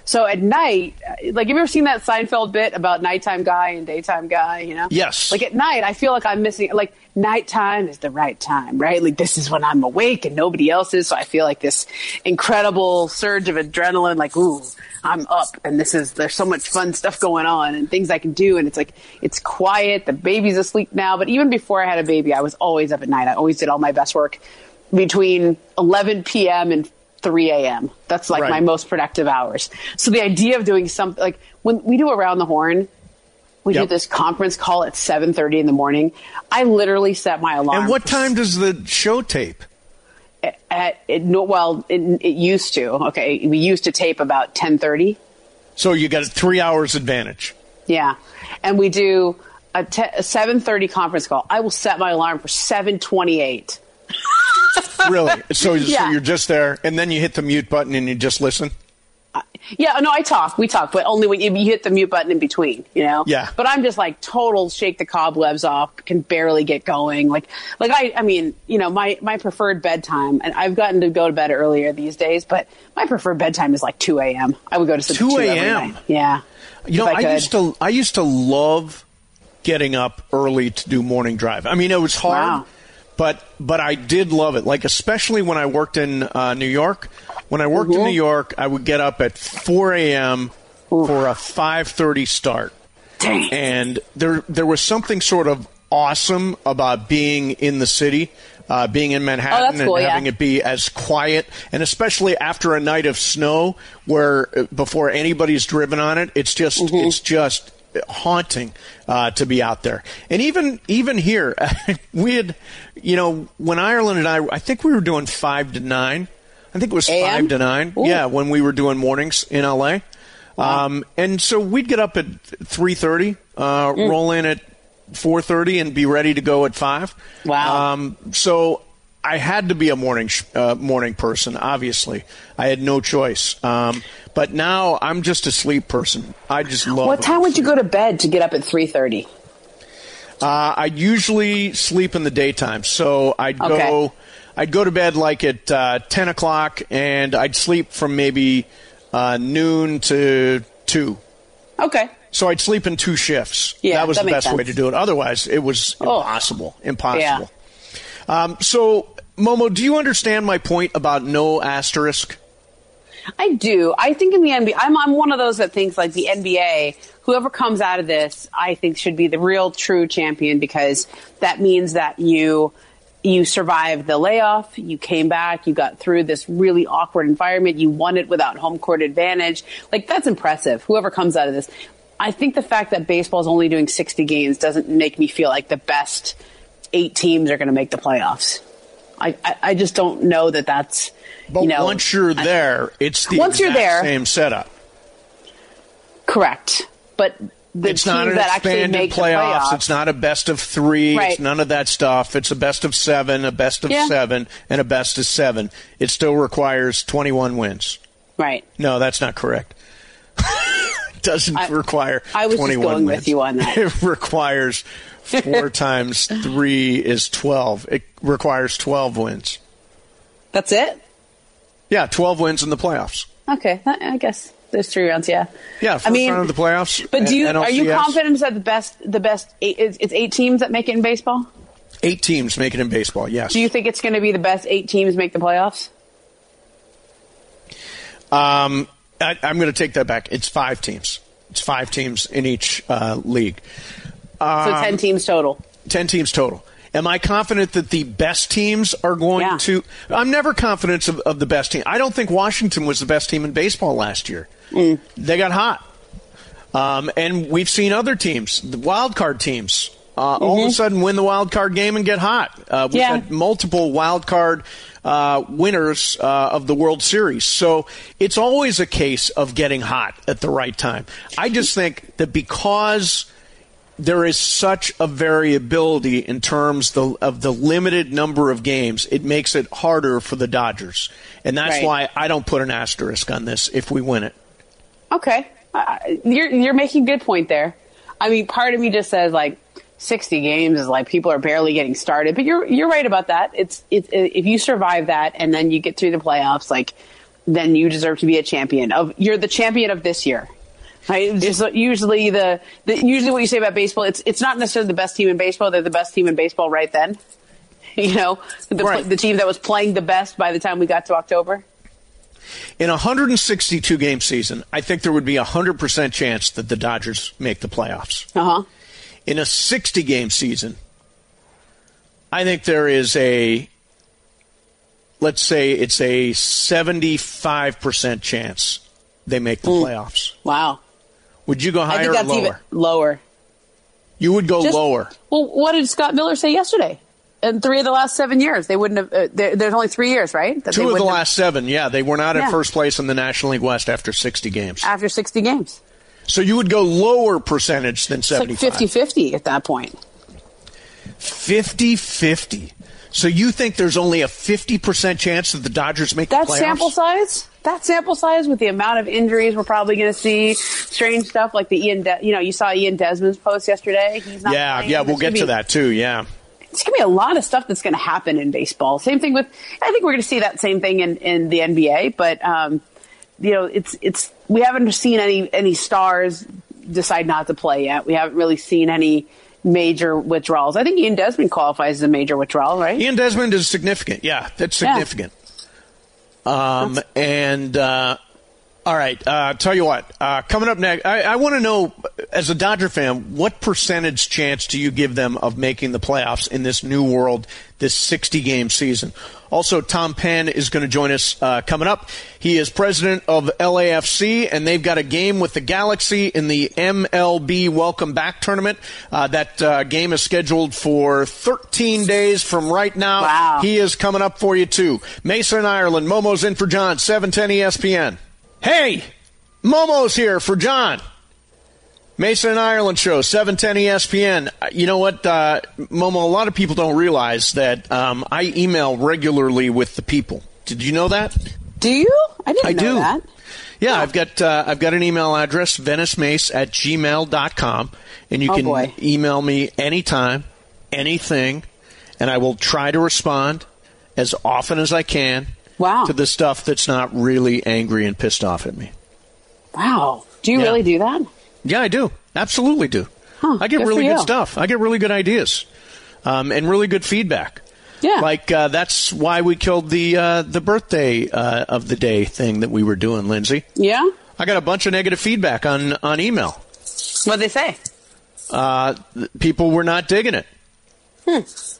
[SPEAKER 2] So at night, like, have you ever seen that Seinfeld bit about nighttime guy and daytime guy, you know?
[SPEAKER 1] Yes.
[SPEAKER 2] Like at night, I feel like I'm missing, like, nighttime is the right time, right? Like, this is when I'm awake and nobody else is. So I feel like this incredible surge of adrenaline, like, ooh, I'm up and this is, there's so much fun stuff going on and things I can do. And it's like, it's quiet. The baby's asleep now. But even before I had a baby, I was always up at night. I always did all my best work between eleven p.m. and three a.m. That's like
[SPEAKER 1] right.
[SPEAKER 2] my most productive hours. So the idea of doing something like when we do Around the Horn, we
[SPEAKER 1] yep.
[SPEAKER 2] do this conference call at seven thirty in the morning. I literally set my alarm.
[SPEAKER 1] And what time does the show tape?
[SPEAKER 2] At, at it, no, well, it, it used to. Okay, we used to tape about ten thirty.
[SPEAKER 1] So you got a three hours advantage.
[SPEAKER 2] Yeah, and we do a, te- a seven thirty conference call. I will set my alarm for seven twenty-eight.
[SPEAKER 1] Really? So,
[SPEAKER 2] yeah.
[SPEAKER 1] so you're just there, and then you hit the mute button and you just listen?
[SPEAKER 2] Uh, yeah, no, I talk. We talk, but only when you, you hit the mute button in between, you know?
[SPEAKER 1] Yeah.
[SPEAKER 2] But I'm just like total shake the cobwebs off, can barely get going. Like, like I, I mean, you know, my, my preferred bedtime, and I've gotten to go to bed earlier these days, but my preferred bedtime is like two a.m. I would go to sleep
[SPEAKER 1] two
[SPEAKER 2] at two
[SPEAKER 1] a.m.?
[SPEAKER 2] every night. Yeah.
[SPEAKER 1] You know,
[SPEAKER 2] I,
[SPEAKER 1] I used to, I used to love getting up early to do morning drive. I mean, it was hard.
[SPEAKER 2] Wow.
[SPEAKER 1] But but I did love it, like especially when I worked in uh, New York. When I worked mm-hmm. in New York, I would get up at four a.m. for a five thirty start.
[SPEAKER 2] Dang.
[SPEAKER 1] And there there was something sort of awesome about being in the city, uh, being in Manhattan
[SPEAKER 2] oh, cool,
[SPEAKER 1] and having
[SPEAKER 2] yeah.
[SPEAKER 1] it be as quiet. And especially after a night of snow where before anybody's driven on it, it's just mm-hmm. it's just haunting uh, to be out there. And even even here, we had, you know, when Ireland and I, I think we were doing five to nine. I think it was
[SPEAKER 2] A M?
[SPEAKER 1] five to nine.
[SPEAKER 2] Ooh.
[SPEAKER 1] Yeah, when we were doing mornings in L A. Wow. Um, and so we'd get up at three thirty, uh, mm. roll in at four thirty, and be ready to go at five.
[SPEAKER 2] Wow.
[SPEAKER 1] Um, so I had to be a morning sh- uh, morning person, obviously. I had no choice. Um, but now I'm just a sleep person. I just love
[SPEAKER 2] What time would you go to bed to get up at three thirty?
[SPEAKER 1] Uh, I usually sleep in the daytime. So I'd go
[SPEAKER 2] okay.
[SPEAKER 1] I'd go to bed like at uh, ten o'clock, and I'd sleep from maybe uh, noon to two.
[SPEAKER 2] Okay.
[SPEAKER 1] So I'd sleep in two shifts.
[SPEAKER 2] Yeah,
[SPEAKER 1] that was
[SPEAKER 2] that
[SPEAKER 1] the
[SPEAKER 2] makes
[SPEAKER 1] best
[SPEAKER 2] sense.
[SPEAKER 1] way to do it. Otherwise, it was
[SPEAKER 2] Oh.
[SPEAKER 1] impossible. Impossible. Yeah. Um, so, Momo, do you understand my point about no asterisk?
[SPEAKER 2] I do. I think in the N B A, I'm, I'm one of those that thinks like the N B A, whoever comes out of this, I think should be the real true champion, because that means that you you survived the layoff, you came back, you got through this really awkward environment, you won it without home court advantage. Like, that's impressive, whoever comes out of this. I think the fact that baseball is only doing sixty games doesn't make me feel like the best eight teams are going to make the playoffs. I, I, I just don't know that that's,
[SPEAKER 1] But
[SPEAKER 2] you know,
[SPEAKER 1] once you're there, it's the
[SPEAKER 2] once
[SPEAKER 1] exact
[SPEAKER 2] you're there,
[SPEAKER 1] same setup.
[SPEAKER 2] Correct. But the
[SPEAKER 1] it's
[SPEAKER 2] teams
[SPEAKER 1] not an
[SPEAKER 2] that actually
[SPEAKER 1] expanded
[SPEAKER 2] make
[SPEAKER 1] playoffs.
[SPEAKER 2] the playoffs.
[SPEAKER 1] It's not a best of three.
[SPEAKER 2] Right.
[SPEAKER 1] It's none of that stuff. It's a best of seven, a best of
[SPEAKER 2] Yeah.
[SPEAKER 1] seven, and a best of seven. It still requires twenty-one wins.
[SPEAKER 2] Right.
[SPEAKER 1] No, that's not correct. It doesn't
[SPEAKER 2] I,
[SPEAKER 1] require
[SPEAKER 2] I was
[SPEAKER 1] twenty-one
[SPEAKER 2] just going
[SPEAKER 1] wins.
[SPEAKER 2] with you on that.
[SPEAKER 1] It requires four times three is twelve. It requires twelve wins.
[SPEAKER 2] That's it?
[SPEAKER 1] Yeah, twelve wins in the playoffs.
[SPEAKER 2] Okay. I, I guess there's three rounds, yeah.
[SPEAKER 1] Yeah, first
[SPEAKER 2] I mean,
[SPEAKER 1] round of the playoffs.
[SPEAKER 2] But do you
[SPEAKER 1] N L C S.
[SPEAKER 2] are you confident that the best the best eight, it's, it's eight teams that make it in baseball?
[SPEAKER 1] Eight teams make it in baseball, yes.
[SPEAKER 2] Do you think it's going to be the best eight teams make the playoffs?
[SPEAKER 1] Um, I, I'm going to take that back. It's five teams. It's five teams in each uh, league. Um,
[SPEAKER 2] So ten teams total.
[SPEAKER 1] Ten teams total. Am I confident that the best teams are going
[SPEAKER 2] Yeah.
[SPEAKER 1] to? I'm never confident of, of the best team. I don't think Washington was the best team in baseball last year.
[SPEAKER 2] Mm.
[SPEAKER 1] They got hot. Um, and we've seen other teams, the wild card teams, uh, mm-hmm. all of a sudden win the wild card game and get hot. Uh, we've
[SPEAKER 2] Yeah.
[SPEAKER 1] had multiple wild card uh, winners uh, of the World Series. So it's always a case of getting hot at the right time. I just think that because there is such a variability in terms the, of the limited number of games, it makes it harder for the Dodgers. And that's
[SPEAKER 2] Right.
[SPEAKER 1] why I don't put an asterisk on this if we win it.
[SPEAKER 2] Okay. Uh, you're you're making a good point there. I mean, part of me just says like sixty games is like people are barely getting started, but you're you're right about that. It's it's if you survive that and then you get through the playoffs, like then you deserve to be a champion. Of You're the champion of this year. Right? Just usually the, the usually what you say about baseball, it's it's not necessarily the best team in baseball. They're the best team in baseball right then. You know, the,
[SPEAKER 1] right.
[SPEAKER 2] the team that was playing the best by the time we got to October.
[SPEAKER 1] In a one hundred sixty-two game season, I think there would be a one hundred percent chance that the Dodgers make the playoffs.
[SPEAKER 2] Uh-huh.
[SPEAKER 1] In a sixty game season, I think there is a, let's say it's a seventy-five percent chance they make the mm. playoffs.
[SPEAKER 2] Wow.
[SPEAKER 1] Would you go higher
[SPEAKER 2] I think that's
[SPEAKER 1] or lower?
[SPEAKER 2] Even lower.
[SPEAKER 1] You would go
[SPEAKER 2] Just,
[SPEAKER 1] lower.
[SPEAKER 2] Well, what did Scott Miller say yesterday? In three of the last seven years, they wouldn't have. Uh, there, there's only three years, right? That
[SPEAKER 1] Two of the last
[SPEAKER 2] have,
[SPEAKER 1] seven, yeah. They were not
[SPEAKER 2] yeah.
[SPEAKER 1] in first place in the National League West after sixty games.
[SPEAKER 2] After sixty games.
[SPEAKER 1] So you would go lower percentage than seventy-five.
[SPEAKER 2] It's like fifty-fifty at that point.
[SPEAKER 1] fifty-fifty. So you think there's only a fifty percent chance that the Dodgers make
[SPEAKER 2] that
[SPEAKER 1] the playoffs?
[SPEAKER 2] That sample size? That sample size with the amount of injuries we're probably going to see, strange stuff like the Ian, De- you know, you saw Ian Desmond's post yesterday. He's not
[SPEAKER 1] yeah,
[SPEAKER 2] playing.
[SPEAKER 1] yeah, we'll
[SPEAKER 2] There's
[SPEAKER 1] get
[SPEAKER 2] be,
[SPEAKER 1] to that too, yeah.
[SPEAKER 2] It's going to be a lot of stuff that's going to happen in baseball. Same thing with, I think we're going to see that same thing in, in the N B A, but, um, you know, it's, it's, we haven't seen any, any stars decide not to play yet. We haven't really seen any major withdrawals. I think Ian Desmond qualifies as a major withdrawal, right?
[SPEAKER 1] Ian Desmond is significant. Yeah, that's significant. Yeah. Um, that's- and, uh, all right, uh, tell you what, uh, coming up next, I, I want to know, as a Dodger fan, what percentage chance do you give them of making the playoffs in this new world, this sixty game season? Also, Tom Penn is going to join us uh, coming up. He is president of L A F C, and they've got a game with the Galaxy in the M L B Welcome Back Tournament. Uh, that uh, game is scheduled for thirteen days from right now.
[SPEAKER 2] Wow.
[SPEAKER 1] He is coming up for you, too. Mesa in Ireland, Momo's in for John, seven ten E S P N. Hey, Momo's here for John. Mesa in Ireland show, seven ten E S P N. You know what, uh, Momo, a lot of people don't realize that um, I email regularly with the people. Did you know that?
[SPEAKER 2] Do you? I didn't
[SPEAKER 1] I
[SPEAKER 2] know
[SPEAKER 1] do.
[SPEAKER 2] that.
[SPEAKER 1] Yeah, oh. I've got uh, I've got an email address, venice-mace at gmail dot com, and you
[SPEAKER 2] oh,
[SPEAKER 1] can
[SPEAKER 2] boy.
[SPEAKER 1] email me anytime, anything, and I will try to respond as often as I can.
[SPEAKER 2] Wow.
[SPEAKER 1] To the stuff that's not really angry and pissed off at me.
[SPEAKER 2] Wow. Do you
[SPEAKER 1] yeah.
[SPEAKER 2] really do that?
[SPEAKER 1] Yeah, I do. Absolutely do.
[SPEAKER 2] Huh,
[SPEAKER 1] I get
[SPEAKER 2] good
[SPEAKER 1] really
[SPEAKER 2] for
[SPEAKER 1] good
[SPEAKER 2] you.
[SPEAKER 1] stuff. I get really good ideas um, and really good feedback.
[SPEAKER 2] Yeah.
[SPEAKER 1] Like uh, that's why we killed the uh, the birthday uh, of the day thing that we were doing, Lindsay.
[SPEAKER 2] Yeah?
[SPEAKER 1] I got a bunch of negative feedback on, on email.
[SPEAKER 2] What'd they say?
[SPEAKER 1] Uh, people were not digging it.
[SPEAKER 2] Hmm.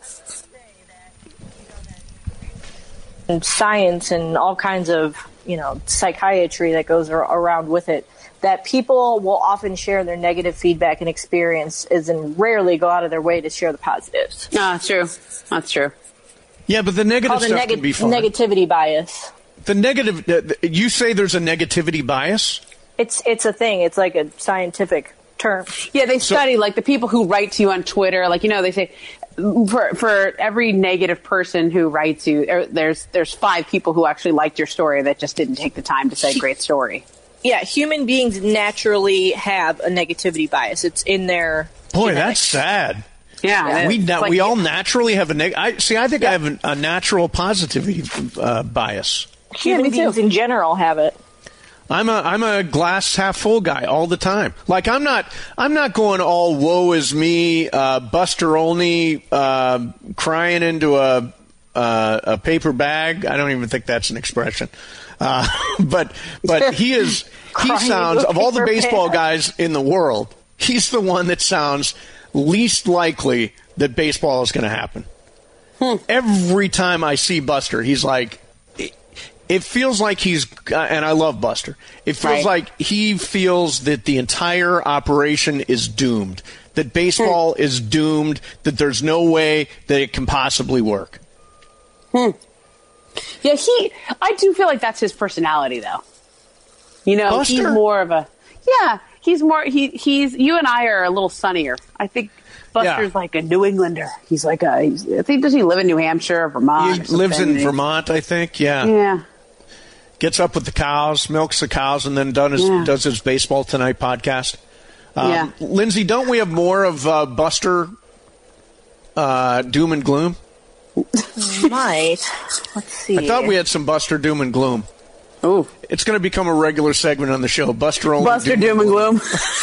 [SPEAKER 5] And science and all kinds of, you know, psychiatry that goes ar- around with it, that people will often share their negative feedback and experiences and rarely go out of their way to share the positives.
[SPEAKER 2] No, that's true. That's true.
[SPEAKER 1] Yeah, but the negative
[SPEAKER 5] Called
[SPEAKER 1] stuff
[SPEAKER 5] neg-
[SPEAKER 1] can be fun.
[SPEAKER 5] Negativity bias.
[SPEAKER 1] The negative, uh, you say there's a negativity bias?
[SPEAKER 5] It's it's a thing. It's like a scientific term.
[SPEAKER 2] Yeah, they study, so, like, the people who write to you on Twitter, like, you know, they say, for for every negative person who writes you, er, there's there's five people who actually liked your story that just didn't take the time to say great story.
[SPEAKER 5] Yeah, human beings naturally have a negativity bias. It's in their
[SPEAKER 1] Boy,
[SPEAKER 5] genetics.
[SPEAKER 1] that's sad.
[SPEAKER 2] Yeah,
[SPEAKER 1] we na-
[SPEAKER 2] like,
[SPEAKER 1] we all naturally have a neg- I see. I think
[SPEAKER 2] yeah.
[SPEAKER 1] I have a, a natural positivity uh, bias.
[SPEAKER 5] Human
[SPEAKER 2] yeah,
[SPEAKER 5] beings
[SPEAKER 2] too.
[SPEAKER 5] in general have it.
[SPEAKER 1] I'm a I'm a glass half full guy all the time. Like I'm not I'm not going all woe is me, uh, Buster Olney, uh, crying into a uh, a paper bag. I don't even think that's an expression. Uh, but but he is he sounds of all the baseball guys in the world, he's the one that sounds least likely that baseball is going to happen. Hmm. Every time I see Buster, he's like. It feels like he's, uh, and I love Buster, it feels
[SPEAKER 2] right.
[SPEAKER 1] like he feels that the entire operation is doomed, that baseball hmm. is doomed, that there's no way that it can possibly work.
[SPEAKER 2] Hmm. Yeah, he, I do feel like that's his personality, though. You know,
[SPEAKER 1] Buster?
[SPEAKER 2] he's more of a, yeah, he's more, he, he's, you and I are a little sunnier. I think Buster's yeah. like a New Englander. He's like a, he's, I think, does he live in New Hampshire or Vermont?
[SPEAKER 1] He lives in Vermont, I think, yeah.
[SPEAKER 2] Yeah.
[SPEAKER 1] Gets up with the cows, milks the cows, and then done his,
[SPEAKER 2] yeah.
[SPEAKER 1] does his Baseball Tonight podcast. Um,
[SPEAKER 2] yeah.
[SPEAKER 1] Lindsay, don't we have more of uh, Buster uh, doom and gloom?
[SPEAKER 5] Might. Let's see.
[SPEAKER 1] I thought we had some Buster doom and gloom.
[SPEAKER 2] Ooh.
[SPEAKER 1] It's going to become a regular segment on the show. Buster only
[SPEAKER 2] Buster Doom, and Gloom.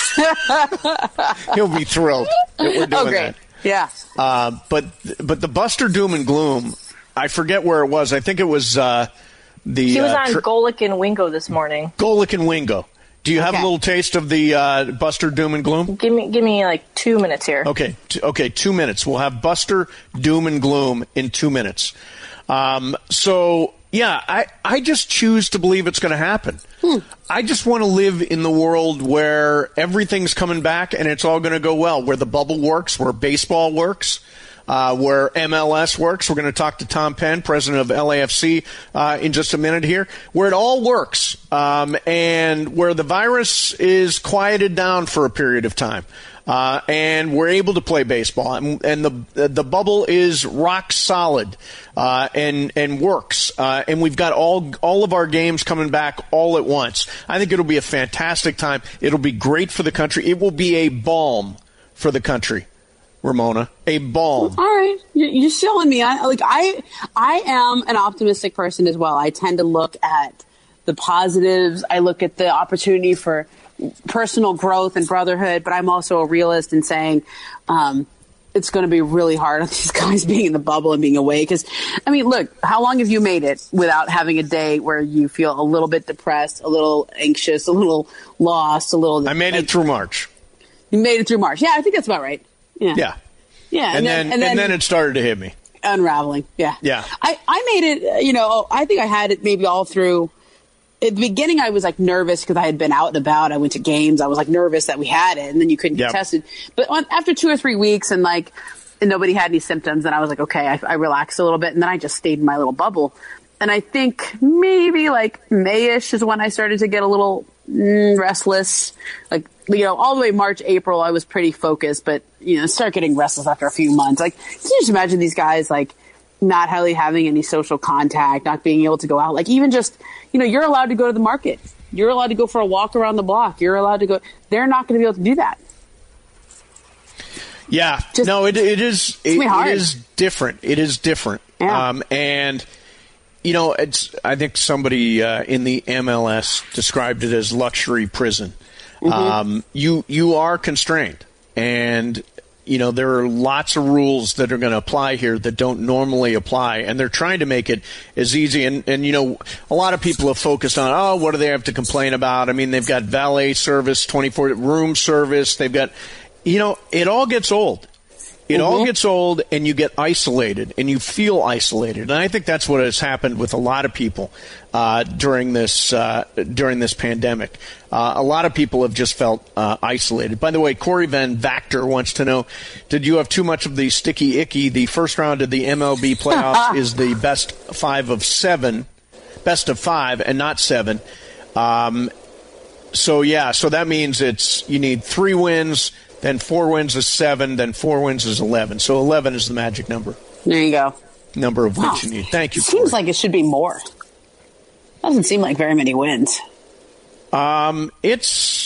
[SPEAKER 1] He'll be thrilled that we're doing
[SPEAKER 2] oh, great.
[SPEAKER 1] that.
[SPEAKER 2] Yeah.
[SPEAKER 1] Uh, but but the Buster Doom and Gloom, I forget where it was. I think it was uh, the.
[SPEAKER 5] He was
[SPEAKER 1] uh,
[SPEAKER 5] on
[SPEAKER 1] tr-
[SPEAKER 5] Golic and Wingo this morning.
[SPEAKER 1] Golic and Wingo. Do you have
[SPEAKER 2] Okay.
[SPEAKER 1] a little taste of the uh, Buster Doom and Gloom?
[SPEAKER 5] Give me, give me like two minutes here.
[SPEAKER 1] Okay, t- okay, two minutes. We'll have Buster Doom and Gloom in two minutes. Um, so yeah, I I just choose to believe it's going to happen. Hmm. I just want to live in the world where everything's coming back and it's all going to go well, where the bubble works, where baseball works. Uh, where M L S works. We're going to talk to Tom Penn, president of L A F C, uh, in just a minute here, where it all works, um, and where the virus is quieted down for a period of time, uh, and we're able to play baseball, and, and the the bubble is rock solid uh, and and works, uh, and we've got all all of our games coming back all at once. I think it'll be a fantastic time. It'll be great for the country. It will be a balm for the country. Ramona, a balm.
[SPEAKER 2] All right, you're, you're selling me. I like I I am an optimistic person as well. I tend to look at the positives. I look at the opportunity for personal growth and brotherhood, but I'm also a realist in saying um, it's going to be really hard on these guys being in the bubble and being away. Because, I mean, look, how long have you made it without having a day where you feel a little bit depressed, a little anxious, a little lost, a little...
[SPEAKER 1] I made
[SPEAKER 2] like,
[SPEAKER 1] it through March.
[SPEAKER 2] You made it through March. Yeah, I think that's about right. Yeah.
[SPEAKER 1] Yeah.
[SPEAKER 2] Yeah.
[SPEAKER 1] And,
[SPEAKER 2] And,
[SPEAKER 1] then,
[SPEAKER 2] then, and then,
[SPEAKER 1] and then it started to hit me.
[SPEAKER 2] unraveling. Yeah.
[SPEAKER 1] Yeah.
[SPEAKER 2] I, I made it, uh, you know, I think I had it maybe all through. At the beginning, I was like nervous because I had been out and about. I went to games. I was like nervous that we had it, and then you couldn't get
[SPEAKER 1] Yep.
[SPEAKER 2] tested. But on, after two or three weeks, and like, and nobody had any symptoms, and I was like, okay, I, I relaxed a little bit, and then I just stayed in my little bubble. And I think maybe like Mayish is when I started to get a little mm, restless. Like, you know, all the way March, April, I was pretty focused, but you know, start getting restless after a few months. Like, can you just imagine these guys like not really having any social contact, not being able to go out? Like, even just, you know, you're allowed to go to the market. You're allowed to go for a walk around the block. You're allowed to go. They're not going to be able to do that.
[SPEAKER 1] Yeah.
[SPEAKER 2] Just-
[SPEAKER 1] no, it, it is. It,
[SPEAKER 2] gonna be hard.
[SPEAKER 1] it is different. It is different.
[SPEAKER 2] Yeah.
[SPEAKER 1] Um, and you know, it's. I think somebody uh, in the M L S described it as luxury prison. Mm-hmm. Um, you you are constrained, and you know there are lots of rules that are going to apply here that don't normally apply, and they're trying to make it as easy. And and you know, a lot of people have focused on, oh, what do they have to complain about? I mean, they've got valet service, twenty-four room service. They've got, you know, it all gets old. It mm-hmm. all gets old, and you get isolated, and you feel isolated. And I think that's what has happened with a lot of people uh, during this uh, during this pandemic. Uh, a lot of people have just felt uh, isolated. By the way, Corey Van Vactor wants to know, did you have too much of the sticky icky? The first round of the M L B playoffs is the best five of seven, best of five, and not seven. Um, so, yeah, so that means it's you need three wins. Then four wins is seven. Then four wins is eleven. So eleven is the magic number.
[SPEAKER 2] There you go.
[SPEAKER 1] Number of
[SPEAKER 2] Wow.
[SPEAKER 1] wins you need. Thank you.
[SPEAKER 2] It seems
[SPEAKER 1] Corey.
[SPEAKER 2] like it should be more. Doesn't seem like very many wins.
[SPEAKER 1] Um, it's.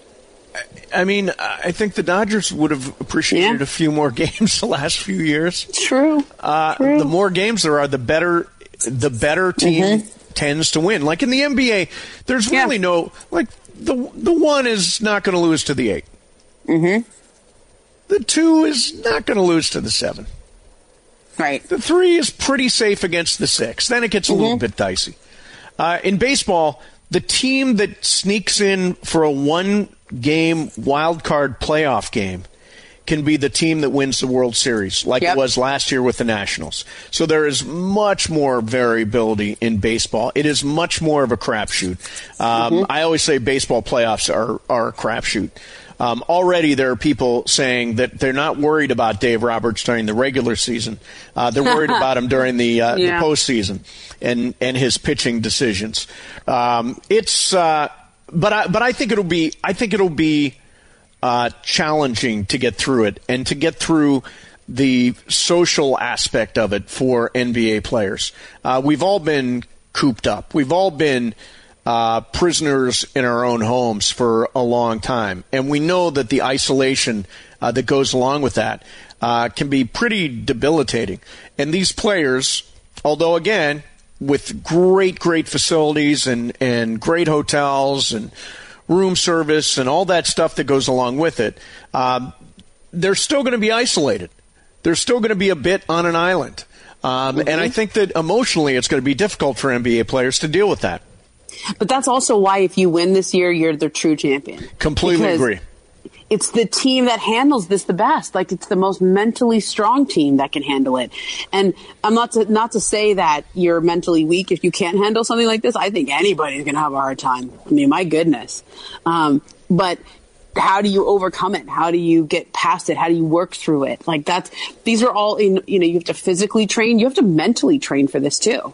[SPEAKER 1] I mean, I think the Dodgers would have appreciated
[SPEAKER 2] Yeah.
[SPEAKER 1] a few more games the last few years.
[SPEAKER 2] True.
[SPEAKER 1] Uh,
[SPEAKER 2] True.
[SPEAKER 1] the more games there are, the better. The better team
[SPEAKER 2] Mm-hmm.
[SPEAKER 1] tends to win. Like in the N B A, there's
[SPEAKER 2] Yeah.
[SPEAKER 1] really no like the the one is not going to lose to the eight.
[SPEAKER 2] Mm-hmm.
[SPEAKER 1] The two is not going to lose to the seven.
[SPEAKER 2] Right.
[SPEAKER 1] The three is pretty safe against the six. Then it gets a
[SPEAKER 2] Mm-hmm.
[SPEAKER 1] little bit dicey. Uh, in baseball, the team that sneaks in for a one-game wild card playoff game can be the team that wins the World Series, like
[SPEAKER 2] Yep.
[SPEAKER 1] it was last year with the Nationals. So there is much more variability in baseball. It is much more of a crapshoot. Um,
[SPEAKER 2] Mm-hmm.
[SPEAKER 1] I always say baseball playoffs are, are a crapshoot. Um, already there are people saying that they're not worried about Dave Roberts during the regular season. Uh, they're worried about him during the, uh,
[SPEAKER 2] Yeah.
[SPEAKER 1] the postseason and, and his pitching decisions. Um, it's, uh, but I, but I think it'll be, I think it'll be, uh, challenging to get through it and to get through the social aspect of it for N B A players. Uh, we've all been cooped up. We've all been, Uh, prisoners in our own homes for a long time. And we know that the isolation uh, that goes along with that uh, can be pretty debilitating. And these players, although, again, with great, great facilities and, and great hotels and room service and all that stuff that goes along with it, um, they're still going to be isolated. They're still going to be a bit on an island. Um, mm-hmm. And I think that emotionally it's going to be difficult for N B A players to deal with that.
[SPEAKER 2] But that's also why if you win this year, you're the true champion.
[SPEAKER 1] Completely
[SPEAKER 2] because
[SPEAKER 1] agree.
[SPEAKER 2] It's the team that handles this the best. Like, it's the most mentally strong team that can handle it. And I'm not to, not to say that you're mentally weak if you can't handle something like this. I think anybody's going to have a hard time. I mean, my goodness. Um, but how do you overcome it? How do you get past it? How do you work through it? Like, that's, these are all in, you know, you have to physically train. You have to mentally train for this too.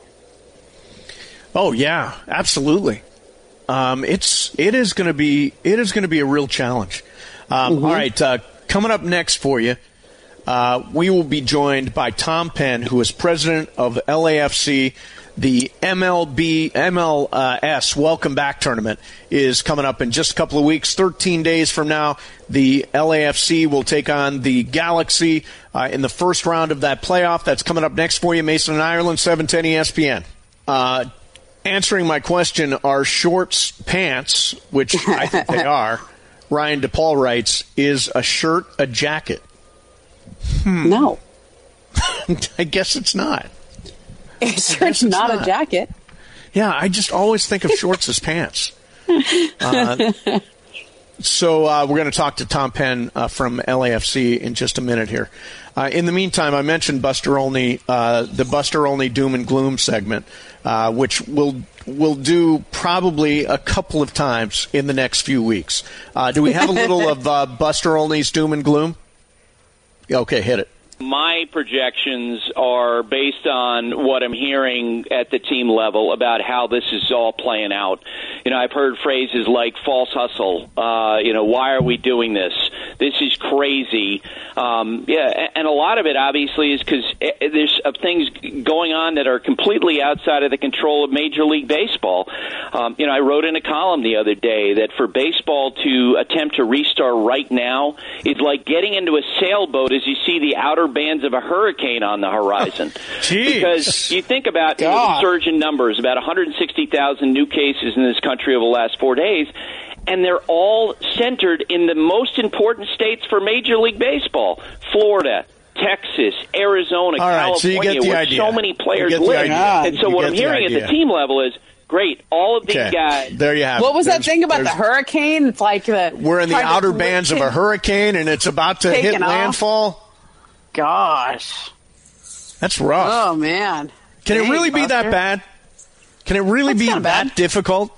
[SPEAKER 1] Oh yeah, absolutely. Um, it's, it is going to be, it is going to be a real challenge. Um, mm-hmm. All right, uh, coming up next for you, uh, we will be joined by Tom Penn, who is president of L A F C. The M L B, M L S Welcome Back Tournament is coming up in just a couple of weeks. thirteen days from now, the L A F C will take on the Galaxy uh, in the first round of that playoff. That's coming up next for you. Mason and Ireland, seven ten E S P N. Uh, answering my question, are shorts pants, which I think they are, Ryan DePaul writes, is a shirt a jacket?
[SPEAKER 2] Hmm. No.
[SPEAKER 1] I guess it's not.
[SPEAKER 2] It's shirt's not, not a jacket.
[SPEAKER 1] Yeah, I just always think of shorts as pants. Uh, so uh, we're going to talk to Tom Penn uh, from L A F C in just a minute here. Uh, in the meantime, I mentioned Buster Olney, uh, the Buster Olney Doom and Gloom segment, uh, which we'll, we'll do probably a couple of times in the next few weeks. Uh, do we have a little of uh, Buster Olney's Doom and Gloom? Okay, hit it.
[SPEAKER 6] My projections are based on what I'm hearing at the team level about how this is all playing out. You know, I've heard phrases like false hustle. Uh, you know, why are we doing this? This is crazy. Um, yeah, and a lot of it, obviously, is because there's uh, things going on that are completely outside of the control of Major League Baseball. Um, you know, I wrote in a column the other day that for baseball to attempt to restart right now is like getting into a sailboat as you see the outer bands of a hurricane on the horizon. Because you think about you know, the surge in numbers, about one hundred sixty thousand new cases in this country over the last four days, and they're all centered in the most important states for Major League Baseball, Florida, Texas, Arizona,
[SPEAKER 1] all right,
[SPEAKER 6] California,
[SPEAKER 1] so you get the
[SPEAKER 6] where
[SPEAKER 1] idea.
[SPEAKER 6] so many players live. And so
[SPEAKER 1] you
[SPEAKER 6] what I'm hearing
[SPEAKER 1] the
[SPEAKER 6] at the team level is, great, all of these
[SPEAKER 1] okay.
[SPEAKER 6] guys.
[SPEAKER 1] There you have
[SPEAKER 2] what
[SPEAKER 1] it.
[SPEAKER 2] was
[SPEAKER 1] there's,
[SPEAKER 2] that thing about the hurricane? It's like the
[SPEAKER 1] we're in the outer bands of a hurricane, and it's about to hit off. landfall.
[SPEAKER 2] Gosh,
[SPEAKER 1] that's rough.
[SPEAKER 2] Oh man,
[SPEAKER 1] can
[SPEAKER 2] Dang,
[SPEAKER 1] it really be
[SPEAKER 2] Buster.
[SPEAKER 1] that bad? Can it really
[SPEAKER 2] that's
[SPEAKER 1] be
[SPEAKER 2] that
[SPEAKER 1] bad. difficult?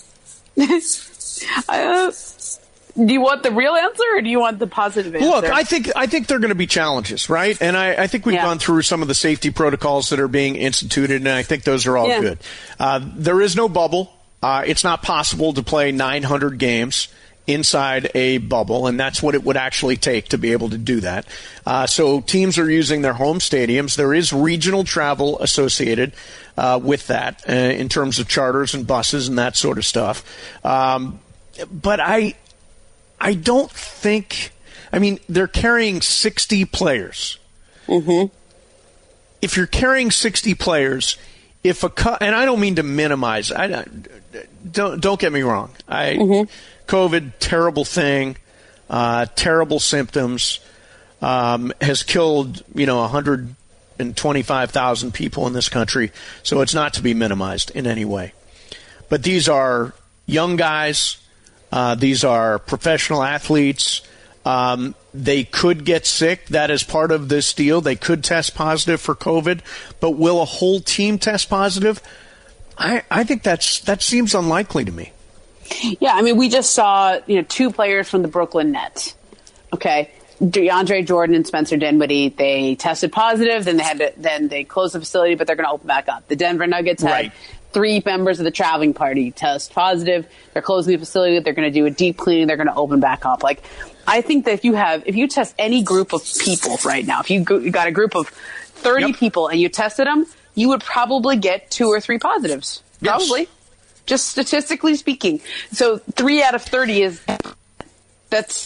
[SPEAKER 2] uh, do you want the real answer, or do you want the positive answer?
[SPEAKER 1] Look, I think I think there are going to be challenges, right? And I, I think we've yeah. gone through some of the safety protocols that are being instituted, and I think those are all
[SPEAKER 2] yeah.
[SPEAKER 1] good. Uh, there is no bubble. Uh, it's not possible to play nine hundred games inside a bubble, and that's what it would actually take to be able to do that. Uh, so teams are using their home stadiums. There is regional travel associated uh, with that uh, in terms of charters and buses and that sort of stuff. Um, but I, I don't think. I mean, they're carrying sixty players.
[SPEAKER 2] Mm-hmm.
[SPEAKER 1] If you're carrying sixty players, if a cu- and I don't mean to minimize. I don't don't get me wrong. I. Mm-hmm. COVID, terrible thing, uh, terrible symptoms, um, has killed, you know, one hundred twenty-five thousand people in this country. So it's not to be minimized in any way. But these are young guys. Uh, these are professional athletes. Um, they could get sick. That is part of this deal. They could test positive for COVID. But will a whole team test positive? I, I think that's that seems unlikely to me.
[SPEAKER 2] Yeah, I mean, we just saw you know two players from the Brooklyn Nets. Okay, DeAndre Jordan and Spencer Dinwiddie. They tested positive, then they had to, then they closed the facility, but they're going to open back up. The Denver Nuggets had
[SPEAKER 1] right.
[SPEAKER 2] three members of the traveling party test positive. They're closing the facility. They're going to do a deep cleaning. They're going to open back up. Like, I think that if you have if you test any group of people right now, if you, go, you got a group of thirty yep. people and you tested them, you would probably get two or three positives.
[SPEAKER 1] Yes.
[SPEAKER 2] Probably. Just statistically speaking. So three out of thirty is, that's,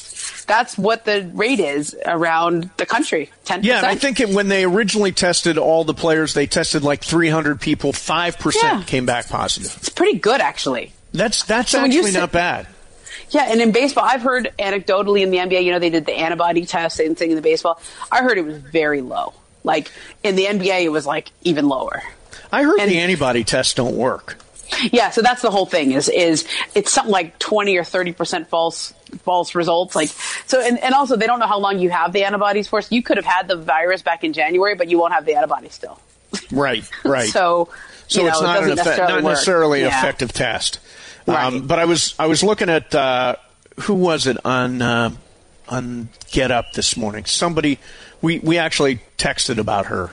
[SPEAKER 2] that's what the rate is around the country. Ten percent.
[SPEAKER 1] Yeah, and I think it, when they originally tested all the players, they tested like three hundred people. Five percent
[SPEAKER 2] Yeah.
[SPEAKER 1] came back positive.
[SPEAKER 2] It's pretty good, actually.
[SPEAKER 1] That's that's
[SPEAKER 2] So when you
[SPEAKER 1] actually
[SPEAKER 2] say-
[SPEAKER 1] not bad.
[SPEAKER 2] Yeah, and in baseball, I've heard anecdotally in the N B A, you know, they did the antibody test, same thing in the baseball. I heard it was very low. Like in the N B A, it was like even lower.
[SPEAKER 1] I heard
[SPEAKER 2] And-
[SPEAKER 1] the antibody tests don't work.
[SPEAKER 2] Yeah, so that's the whole thing. Is is it's something like twenty or thirty percent false false results. Like so, and, and also they don't know how long you have the antibodies for. So you could have had the virus back in January, but you won't have the antibodies still.
[SPEAKER 1] Right, right.
[SPEAKER 2] So
[SPEAKER 1] So
[SPEAKER 2] you
[SPEAKER 1] it's
[SPEAKER 2] know,
[SPEAKER 1] not
[SPEAKER 2] it
[SPEAKER 1] an
[SPEAKER 2] doesn't
[SPEAKER 1] effect,
[SPEAKER 2] necessarily
[SPEAKER 1] not
[SPEAKER 2] work.
[SPEAKER 1] necessarily an
[SPEAKER 2] Yeah.
[SPEAKER 1] effective test. Um,
[SPEAKER 2] Right.
[SPEAKER 1] but I was I was looking at uh, who was it on uh, on Get Up this morning? Somebody we we actually texted about her.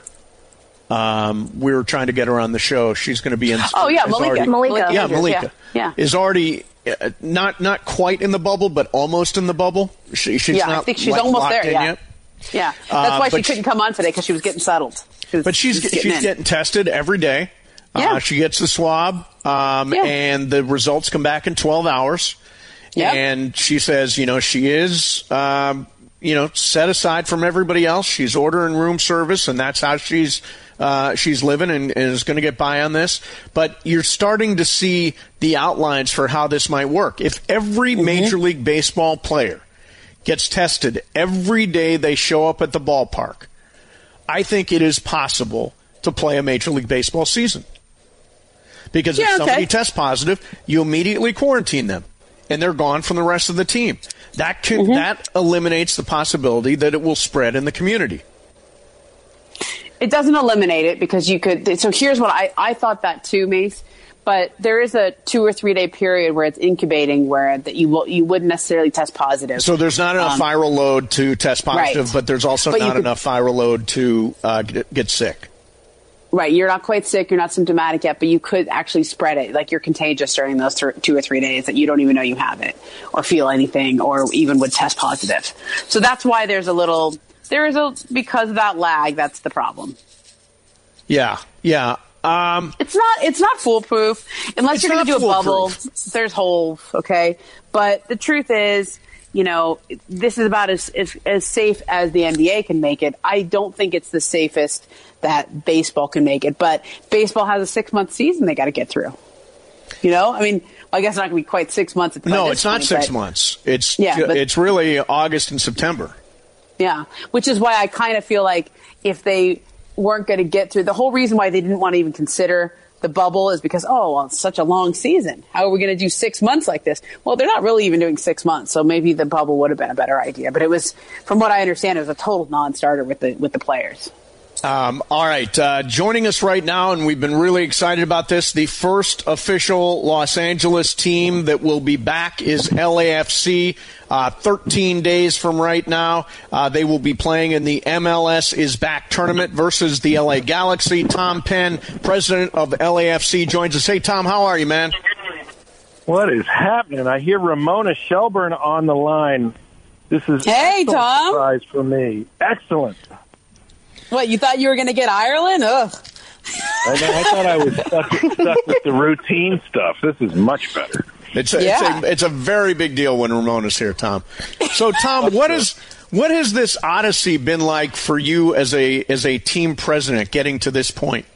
[SPEAKER 1] Um, we were trying to get her on the show. She's going to be in.
[SPEAKER 2] Oh yeah,
[SPEAKER 1] is
[SPEAKER 2] Malika.
[SPEAKER 1] already-
[SPEAKER 5] Malika.
[SPEAKER 1] Yeah, Malika.
[SPEAKER 2] Yeah.
[SPEAKER 1] Is already uh, not not quite in the bubble, but almost in the bubble. She, she's
[SPEAKER 2] Yeah,
[SPEAKER 1] not
[SPEAKER 2] I think she's
[SPEAKER 1] like,
[SPEAKER 2] almost
[SPEAKER 1] locked
[SPEAKER 2] there.
[SPEAKER 1] in
[SPEAKER 2] Yeah.
[SPEAKER 1] yet.
[SPEAKER 2] Yeah, that's
[SPEAKER 1] Uh,
[SPEAKER 2] why she
[SPEAKER 1] but
[SPEAKER 2] couldn't
[SPEAKER 1] she-
[SPEAKER 2] come on today because she was getting settled. She was-
[SPEAKER 1] But she's
[SPEAKER 2] she was
[SPEAKER 1] she's
[SPEAKER 2] getting in.
[SPEAKER 1] getting tested every day.
[SPEAKER 2] Yeah.
[SPEAKER 1] Uh, she gets the swab, um,
[SPEAKER 2] Yeah.
[SPEAKER 1] and the results come back in twelve hours.
[SPEAKER 2] Yep.
[SPEAKER 1] And she says, you know, she is, um, you know, set aside from everybody else. She's ordering room service, and that's how she's uh, she's living and, and is going to get by on this. But you're starting to see the outlines for how this might work. If every
[SPEAKER 2] Mm-hmm.
[SPEAKER 1] Major League Baseball player gets tested every day they show up at the ballpark, I think it is possible to play a Major League Baseball season. Because if
[SPEAKER 2] Yeah, okay.
[SPEAKER 1] somebody tests positive, you immediately quarantine them, and they're gone from the rest of the team. That can,
[SPEAKER 2] Mm-hmm.
[SPEAKER 1] that eliminates the possibility that it will spread in the community.
[SPEAKER 2] It doesn't eliminate it because you could. So here's what I, I thought that too, Mace. But there is a two or three day period where it's incubating where that you will you wouldn't necessarily test positive.
[SPEAKER 1] So there's not enough
[SPEAKER 2] Um,
[SPEAKER 1] viral load to test positive,
[SPEAKER 2] right.
[SPEAKER 1] but there's also
[SPEAKER 2] But you
[SPEAKER 1] not
[SPEAKER 2] could-
[SPEAKER 1] enough viral load to uh, get, get sick.
[SPEAKER 2] Right, you're not quite sick, you're not symptomatic yet, but you could actually spread it. Like you're contagious during those th- two or three days that you don't even know you have it, or feel anything, or even would test positive. So that's why there's a little. There is a because of that lag. That's the problem.
[SPEAKER 1] Yeah, yeah. Um,
[SPEAKER 2] It's not. It's not foolproof unless
[SPEAKER 1] It's
[SPEAKER 2] you're going to
[SPEAKER 1] not
[SPEAKER 2] do a bubble.
[SPEAKER 1] foolproof.
[SPEAKER 2] There's holes, okay. But the truth is, you know, this is about as, as as safe as the N B A can make it. I don't think it's the safest that baseball can make it. But baseball has a six month season they got to get through. You know, I mean, well, I guess it's not going to be quite six months. By
[SPEAKER 1] no,
[SPEAKER 2] this
[SPEAKER 1] it's not
[SPEAKER 2] point,
[SPEAKER 1] six
[SPEAKER 2] but-
[SPEAKER 1] months. It's
[SPEAKER 2] Yeah,
[SPEAKER 1] ju-
[SPEAKER 2] but-
[SPEAKER 1] it's really August and September.
[SPEAKER 2] Yeah, which is why I kind of feel like if they weren't going to get through, the whole reason why they didn't want to even consider the bubble is because, oh, well, it's such a long season. How are we going to do six months like this? Well, they're not really even doing six months, so maybe the bubble would have been a better idea. But it was, from what I understand, it was a total non-starter with the with the players.
[SPEAKER 1] Um, all right, uh, joining us right now, and we've been really excited about this, the first official Los Angeles team that will be back is L A F C. Uh, thirteen days from right now, uh, they will be playing in the M L S Is Back tournament versus the L A Galaxy. Tom Penn, president of L A F C, joins us. Hey, Tom, how are you, man?
[SPEAKER 7] What is happening? I hear Ramona Shelburne on the line. This is
[SPEAKER 2] Hey,
[SPEAKER 7] excellent
[SPEAKER 2] Tom.
[SPEAKER 7] surprise for me. Excellent.
[SPEAKER 2] What, you thought you were going to get Ireland? Ugh.
[SPEAKER 7] I, know, I thought I was stuck, stuck with the routine stuff. This is much better.
[SPEAKER 1] It's a,
[SPEAKER 2] Yeah.
[SPEAKER 1] it's a it's a very big deal when Ramona's here, Tom. So, Tom, what is what has this odyssey been like for you as a as a team president, getting to this point?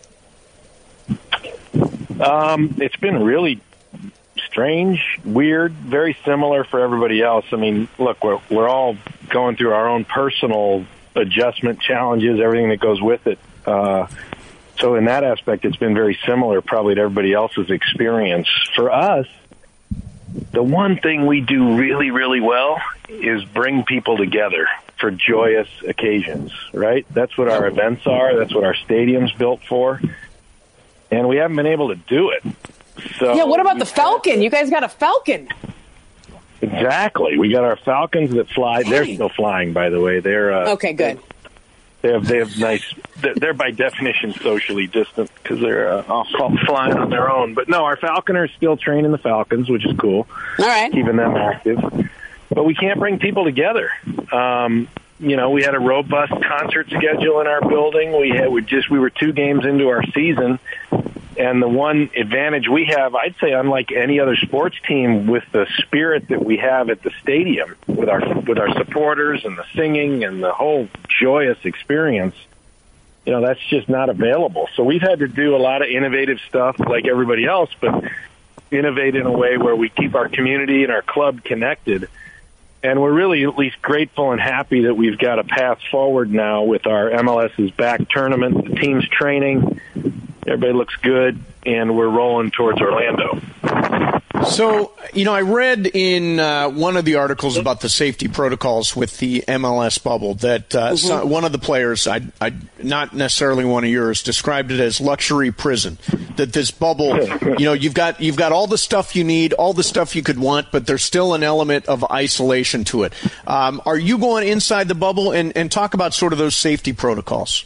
[SPEAKER 7] Um, it's been really strange, weird, very similar for everybody else. I mean, look, we're we're all going through our own personal adjustment challenges, everything that goes with it. Uh, so in that aspect, it's been very similar probably to everybody else's experience. For us, the one thing we do really, really well is bring people together for joyous occasions, right? That's what our events are. That's what our stadium's built for. And we haven't been able to do it. So
[SPEAKER 2] Yeah, what about the
[SPEAKER 7] we've had-
[SPEAKER 2] Falcon? You guys got a Falcon.
[SPEAKER 7] Exactly. We got our Falcons that fly. They're still flying, by the way. They're uh,
[SPEAKER 2] Okay, good.
[SPEAKER 7] They have they have nice. They're, they're by definition socially distant because they're uh, off flying on their own. But no, our Falconers still training the Falcons, which is cool.
[SPEAKER 2] All right.
[SPEAKER 7] Keeping them active. But we can't bring people together. Um, you know, we had a robust concert schedule in our building. We had we just we were two games into our season, And the one advantage we have, I'd say, unlike any other sports team, with the spirit that we have at the stadium, with our with our supporters and the singing and the whole joyous experience, you know, that's just not available. So we've had to do a lot of innovative stuff like everybody else, but innovate in a way where we keep our community and our club connected. And we're really at least grateful and happy that we've got a path forward now with our MLS's back tournament, the team's training. Everybody looks good, and we're rolling towards Orlando.
[SPEAKER 1] So, you know, I read in uh, one of the articles about the safety protocols with the M L S bubble that uh, mm-hmm. so, one of the players, I, I, not necessarily one of yours, described it as luxury prison. That this bubble, you know, you've got you've got all the stuff you need, all the stuff you could want, but there's still an element of isolation to it. Um, are you going inside the bubble and, and talk about sort of those safety protocols?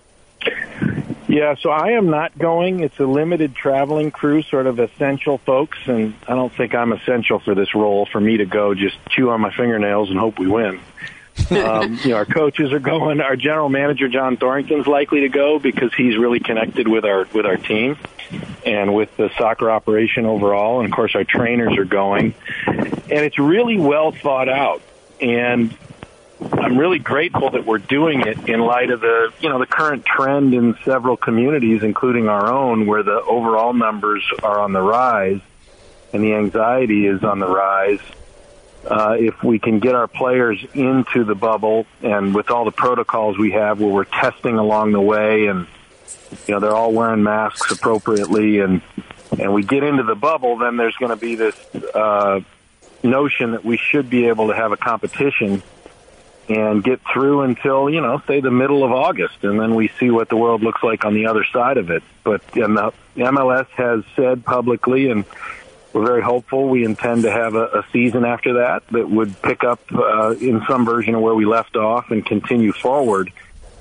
[SPEAKER 7] Yeah, so I am not going. It's a limited traveling crew, sort of essential folks, and I don't think I'm essential for this role, for me to go just chew on my fingernails and hope we win. um, you know, our coaches are going. Our general manager, John Thornton's likely to go because he's really connected with our with our team and with the soccer operation overall. And, of course, our trainers are going. And it's really well thought out. And I'm really grateful that we're doing it in light of the, you know, the current trend in several communities, including our own, where the overall numbers are on the rise and the anxiety is on the rise. Uh, if we can get our players into the bubble, and with all the protocols we have where we're testing along the way, and, you know, they're all wearing masks appropriately, and, and we get into the bubble, then there's going to be this uh, notion that we should be able to have a competition and get through until, you know, say the middle of August, and then we see what the world looks like on the other side of it. But and the M L S has said publicly, and we're very hopeful, we intend to have a, a season after that that would pick up uh, in some version of where we left off and continue forward.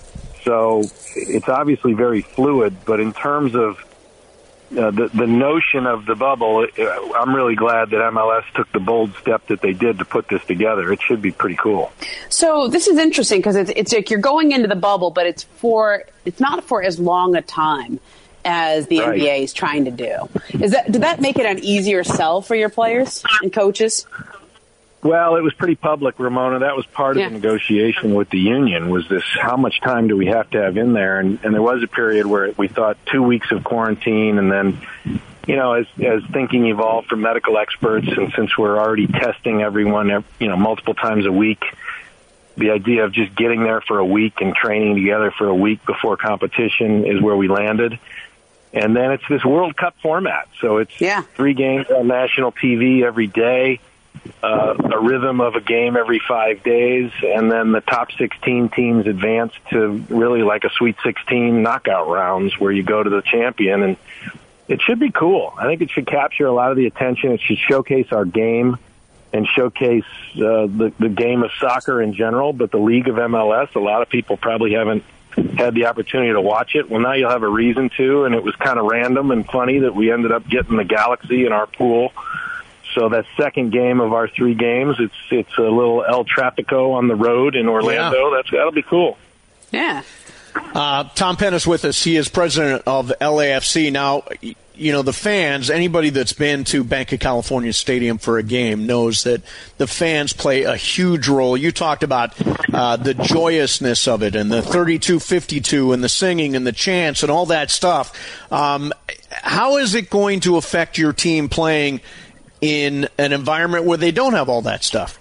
[SPEAKER 7] So it's obviously very fluid, but in terms of Uh, the, the notion of the bubble, uh, I'm really glad that M L S took the bold step that they did to put this together. It should be pretty cool.
[SPEAKER 2] So this is interesting because it's, it's like you're going into the bubble, but it's for it's not for as long a time as the right. N B A is trying to do. Is that did that make it an easier sell for your players and coaches?
[SPEAKER 7] Well, it was pretty public, Ramona. That was part of yeah. the negotiation with the union, was this, how much time do we have to have in there? And, and there was a period where we thought two weeks of quarantine, and then, you know, as, as thinking evolved from medical experts, and since we're already testing everyone, you know, multiple times a week, the idea of just getting there for a week and training together for a week before competition is where we landed. And then it's this World Cup format. So it's yeah. three games on national T V every day. Uh, a rhythm of a game every five days, and then the top sixteen teams advance to really like a Sweet sixteen knockout rounds where you go to the champion, and it should be cool. I think it should capture a lot of the attention. It should showcase our game and showcase uh, the, the game of soccer in general, but the League of M L S, a lot of people probably haven't had the opportunity to watch it. Well, now you'll have a reason to, and it was kind of random and funny that we ended up getting the Galaxy in our pool. So that second game of our three games, it's it's a little El Trafico on the road in Orlando. Yeah. That's that'll be cool.
[SPEAKER 2] Yeah.
[SPEAKER 1] Uh, Tom Penn is with us. He is president of L A F C. Now, you know, the fans, anybody that's been to Banc of California Stadium for a game knows that the fans play a huge role. You talked about uh, the joyousness of it, and the thirty-two fifty-two, and the singing and the chants and all that stuff. Um, how is it going to affect your team playing in an environment where they don't have all that stuff?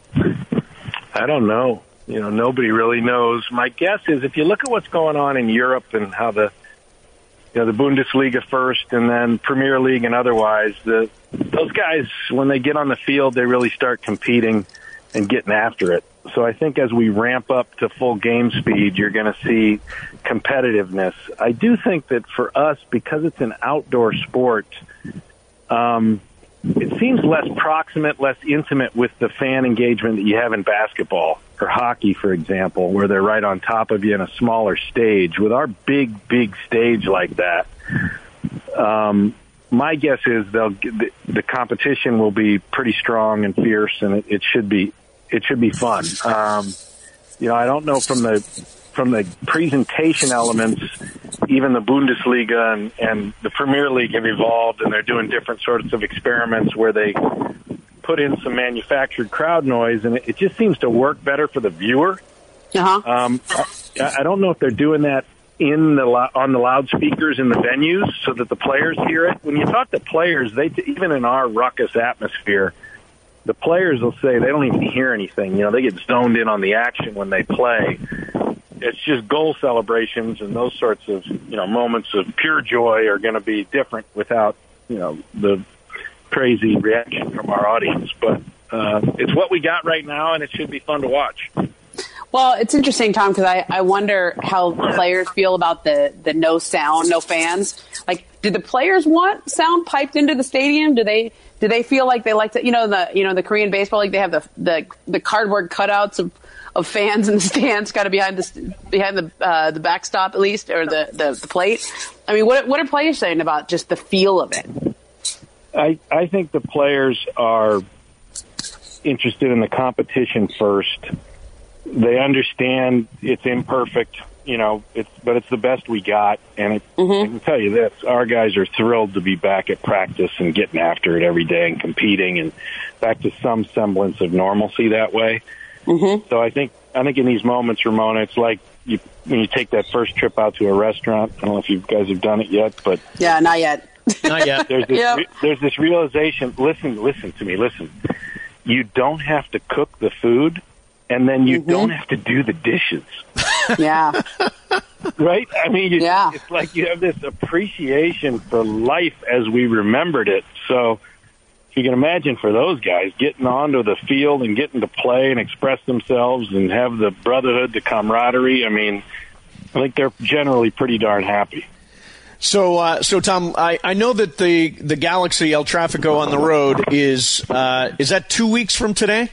[SPEAKER 7] I don't know. You know, nobody really knows. My guess is if you look at what's going on in Europe and how the, you know, the Bundesliga first and then Premier League and otherwise, the those guys, when they get on the field, they really start competing and getting after it. So I think as we ramp up to full game speed, you're going to see competitiveness. I do think that for us, because it's an outdoor sport, um, it seems less proximate, less intimate with the fan engagement that you have in basketball or hockey, for example, where they're right on top of you in a smaller stage. With our big, big stage like that, um, my guess is they'll the, the competition will be pretty strong and fierce, and it, it should be it should be fun. Um, you know, I don't know from the from the presentation elements even the Bundesliga and, and the Premier League have evolved, and they're doing different sorts of experiments where they put in some manufactured crowd noise, and it, it just seems to work better for the viewer.
[SPEAKER 2] Uh-huh.
[SPEAKER 7] Um, I, I don't know if they're doing that in the on the loudspeakers in the venues so that the players hear it. When you talk to players, they even in our ruckus atmosphere, the players will say they don't even hear anything. You know, they get zoned in on the action when they play. It's just goal celebrations and those sorts of, you know, moments of pure joy are going to be different without, you know, the crazy reaction from our audience. But uh, it's what we got right now, and it should be fun to watch.
[SPEAKER 2] Well, it's interesting, Tom, because I, I wonder how players feel about the, the no sound, no fans. Like, do the players want sound piped into the stadium? Do they do they feel like they like to, you know, the you know the Korean baseball league, they have the the, the cardboard cutouts of, of fans in the stands, kind of behind the behind the uh, the backstop at least, or the, the, the plate. I mean, what what are players saying about just the feel of it?
[SPEAKER 7] I I think the players are interested in the competition first. They understand it's imperfect, you know, it's but it's the best we got. And it, mm-hmm. I can tell you this, our guys are thrilled to be back at practice and getting after it every day and competing and back to some semblance of normalcy that way. Mm-hmm. So I think I think in these moments, Ramona, it's like you, when you take that first trip out to a restaurant. I don't know if you guys have done it yet, but...
[SPEAKER 2] Yeah, not yet.
[SPEAKER 1] Not yet.
[SPEAKER 7] There's this,
[SPEAKER 2] yep.
[SPEAKER 7] re- there's this realization, listen, listen to me, listen. You don't have to cook the food, and then you mm-hmm. don't have to do the dishes.
[SPEAKER 2] Yeah.
[SPEAKER 7] Right? I mean, you,
[SPEAKER 2] yeah.
[SPEAKER 7] it's like you have this appreciation for life as we remembered it. So you can imagine for those guys getting onto the field and getting to play and express themselves and have the brotherhood, the camaraderie. I mean, I think they're generally pretty darn happy.
[SPEAKER 1] So, uh, so Tom, I, I know that the, the Galaxy El Tráfico on the road is uh, is that two weeks from today?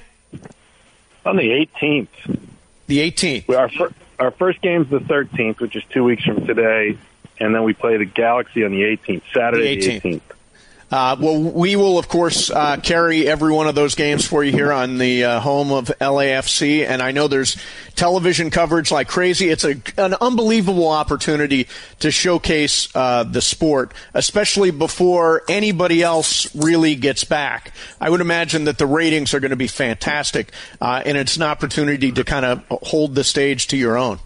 [SPEAKER 7] On the eighteenth.
[SPEAKER 1] The eighteenth.
[SPEAKER 7] Our, fir- our first game's the thirteenth, which is two weeks from today, and then we play the Galaxy on the eighteenth, Saturday the eighteenth. The eighteenth.
[SPEAKER 1] Uh, well, we will, of course, uh, carry every one of those games for you here on the uh, home of L A F C. And I know there's television coverage like crazy. It's a, an unbelievable opportunity to showcase uh, the sport, especially before anybody else really gets back. I would imagine that the ratings are going to be fantastic, uh, and it's an opportunity to kind of hold the stage to your own.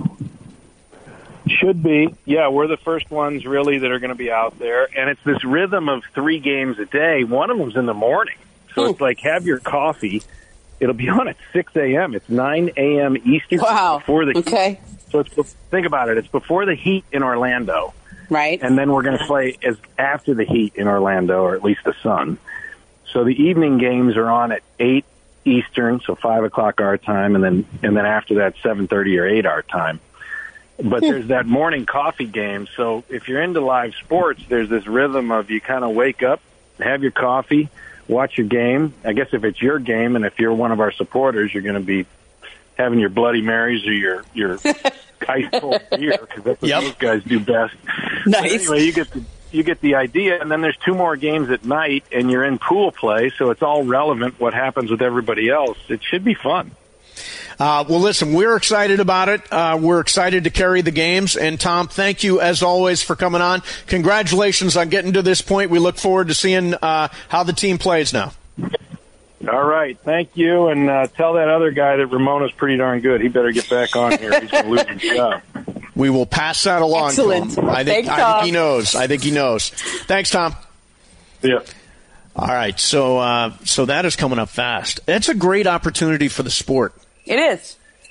[SPEAKER 7] Should be. Yeah, we're the first ones really that are going to be out there. And it's this rhythm of three games a day. One of them's in the morning. So Ooh. It's like have your coffee. It'll be on at six a.m. It's nine a.m. Eastern.
[SPEAKER 2] Wow.
[SPEAKER 7] Before the
[SPEAKER 2] okay.
[SPEAKER 7] Heat. So it's, think about it. It's before the Heat in Orlando.
[SPEAKER 2] Right.
[SPEAKER 7] And then we're going to play as after the Heat in Orlando, or at least the Sun. So the evening games are on at eight Eastern, so five o'clock our time. And then, and then after that, seven thirty or eight our time. But there's that morning coffee game. So if you're into live sports, there's this rhythm of you kind of wake up, have your coffee, watch your game. I guess if it's your game and if you're one of our supporters, you're going to be having your Bloody Marys or your, your ice cold beer, because that's what yep. those guys do best.
[SPEAKER 2] Nice.
[SPEAKER 7] But anyway, you get the, you get the idea. And then there's two more games at night, and you're in pool play, so it's all relevant what happens with everybody else. It should be fun.
[SPEAKER 1] Uh, well, listen, we're excited about it. Uh, we're excited to carry the games. And, Tom, thank you, as always, for coming on. Congratulations on getting to this point. We look forward to seeing uh, how the team plays now.
[SPEAKER 7] All right. Thank you. And uh, tell that other guy that Ramona's pretty darn good. He better get back on here. He's going to lose his job.
[SPEAKER 1] We will pass that along
[SPEAKER 2] Excellent.
[SPEAKER 1] to him. I think,
[SPEAKER 2] Thanks,
[SPEAKER 1] I think he knows. I think he knows. Thanks, Tom.
[SPEAKER 7] Yeah.
[SPEAKER 1] All right. So, uh, so that is coming up fast. It's a great opportunity for the sport.
[SPEAKER 2] It is.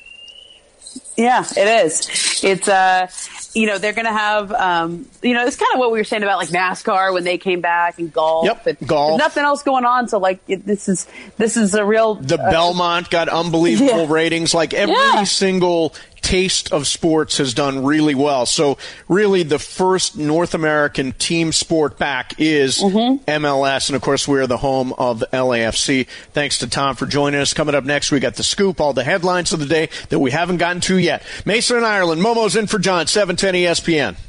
[SPEAKER 2] Yeah, it is. It's, uh, you know, they're going to have, um, you know, it's kind of what we were saying about like NASCAR when they came back and golf.
[SPEAKER 1] Yep,
[SPEAKER 2] and
[SPEAKER 1] golf.
[SPEAKER 2] There's nothing else going on. So like, it, this is, this is a real.
[SPEAKER 1] The
[SPEAKER 2] uh,
[SPEAKER 1] Belmont got unbelievable
[SPEAKER 2] yeah.
[SPEAKER 1] ratings. Like every
[SPEAKER 2] yeah.
[SPEAKER 1] single taste of sports has done really well. So really the first North American team sport back is mm-hmm. M L S. And of course, we're the home of L A F C. Thanks to Tom for joining us. Coming up next, we got the scoop, all the headlines of the day that we haven't gotten to yet. Mason and Ireland, Momo's in for John, seven ten E S P N.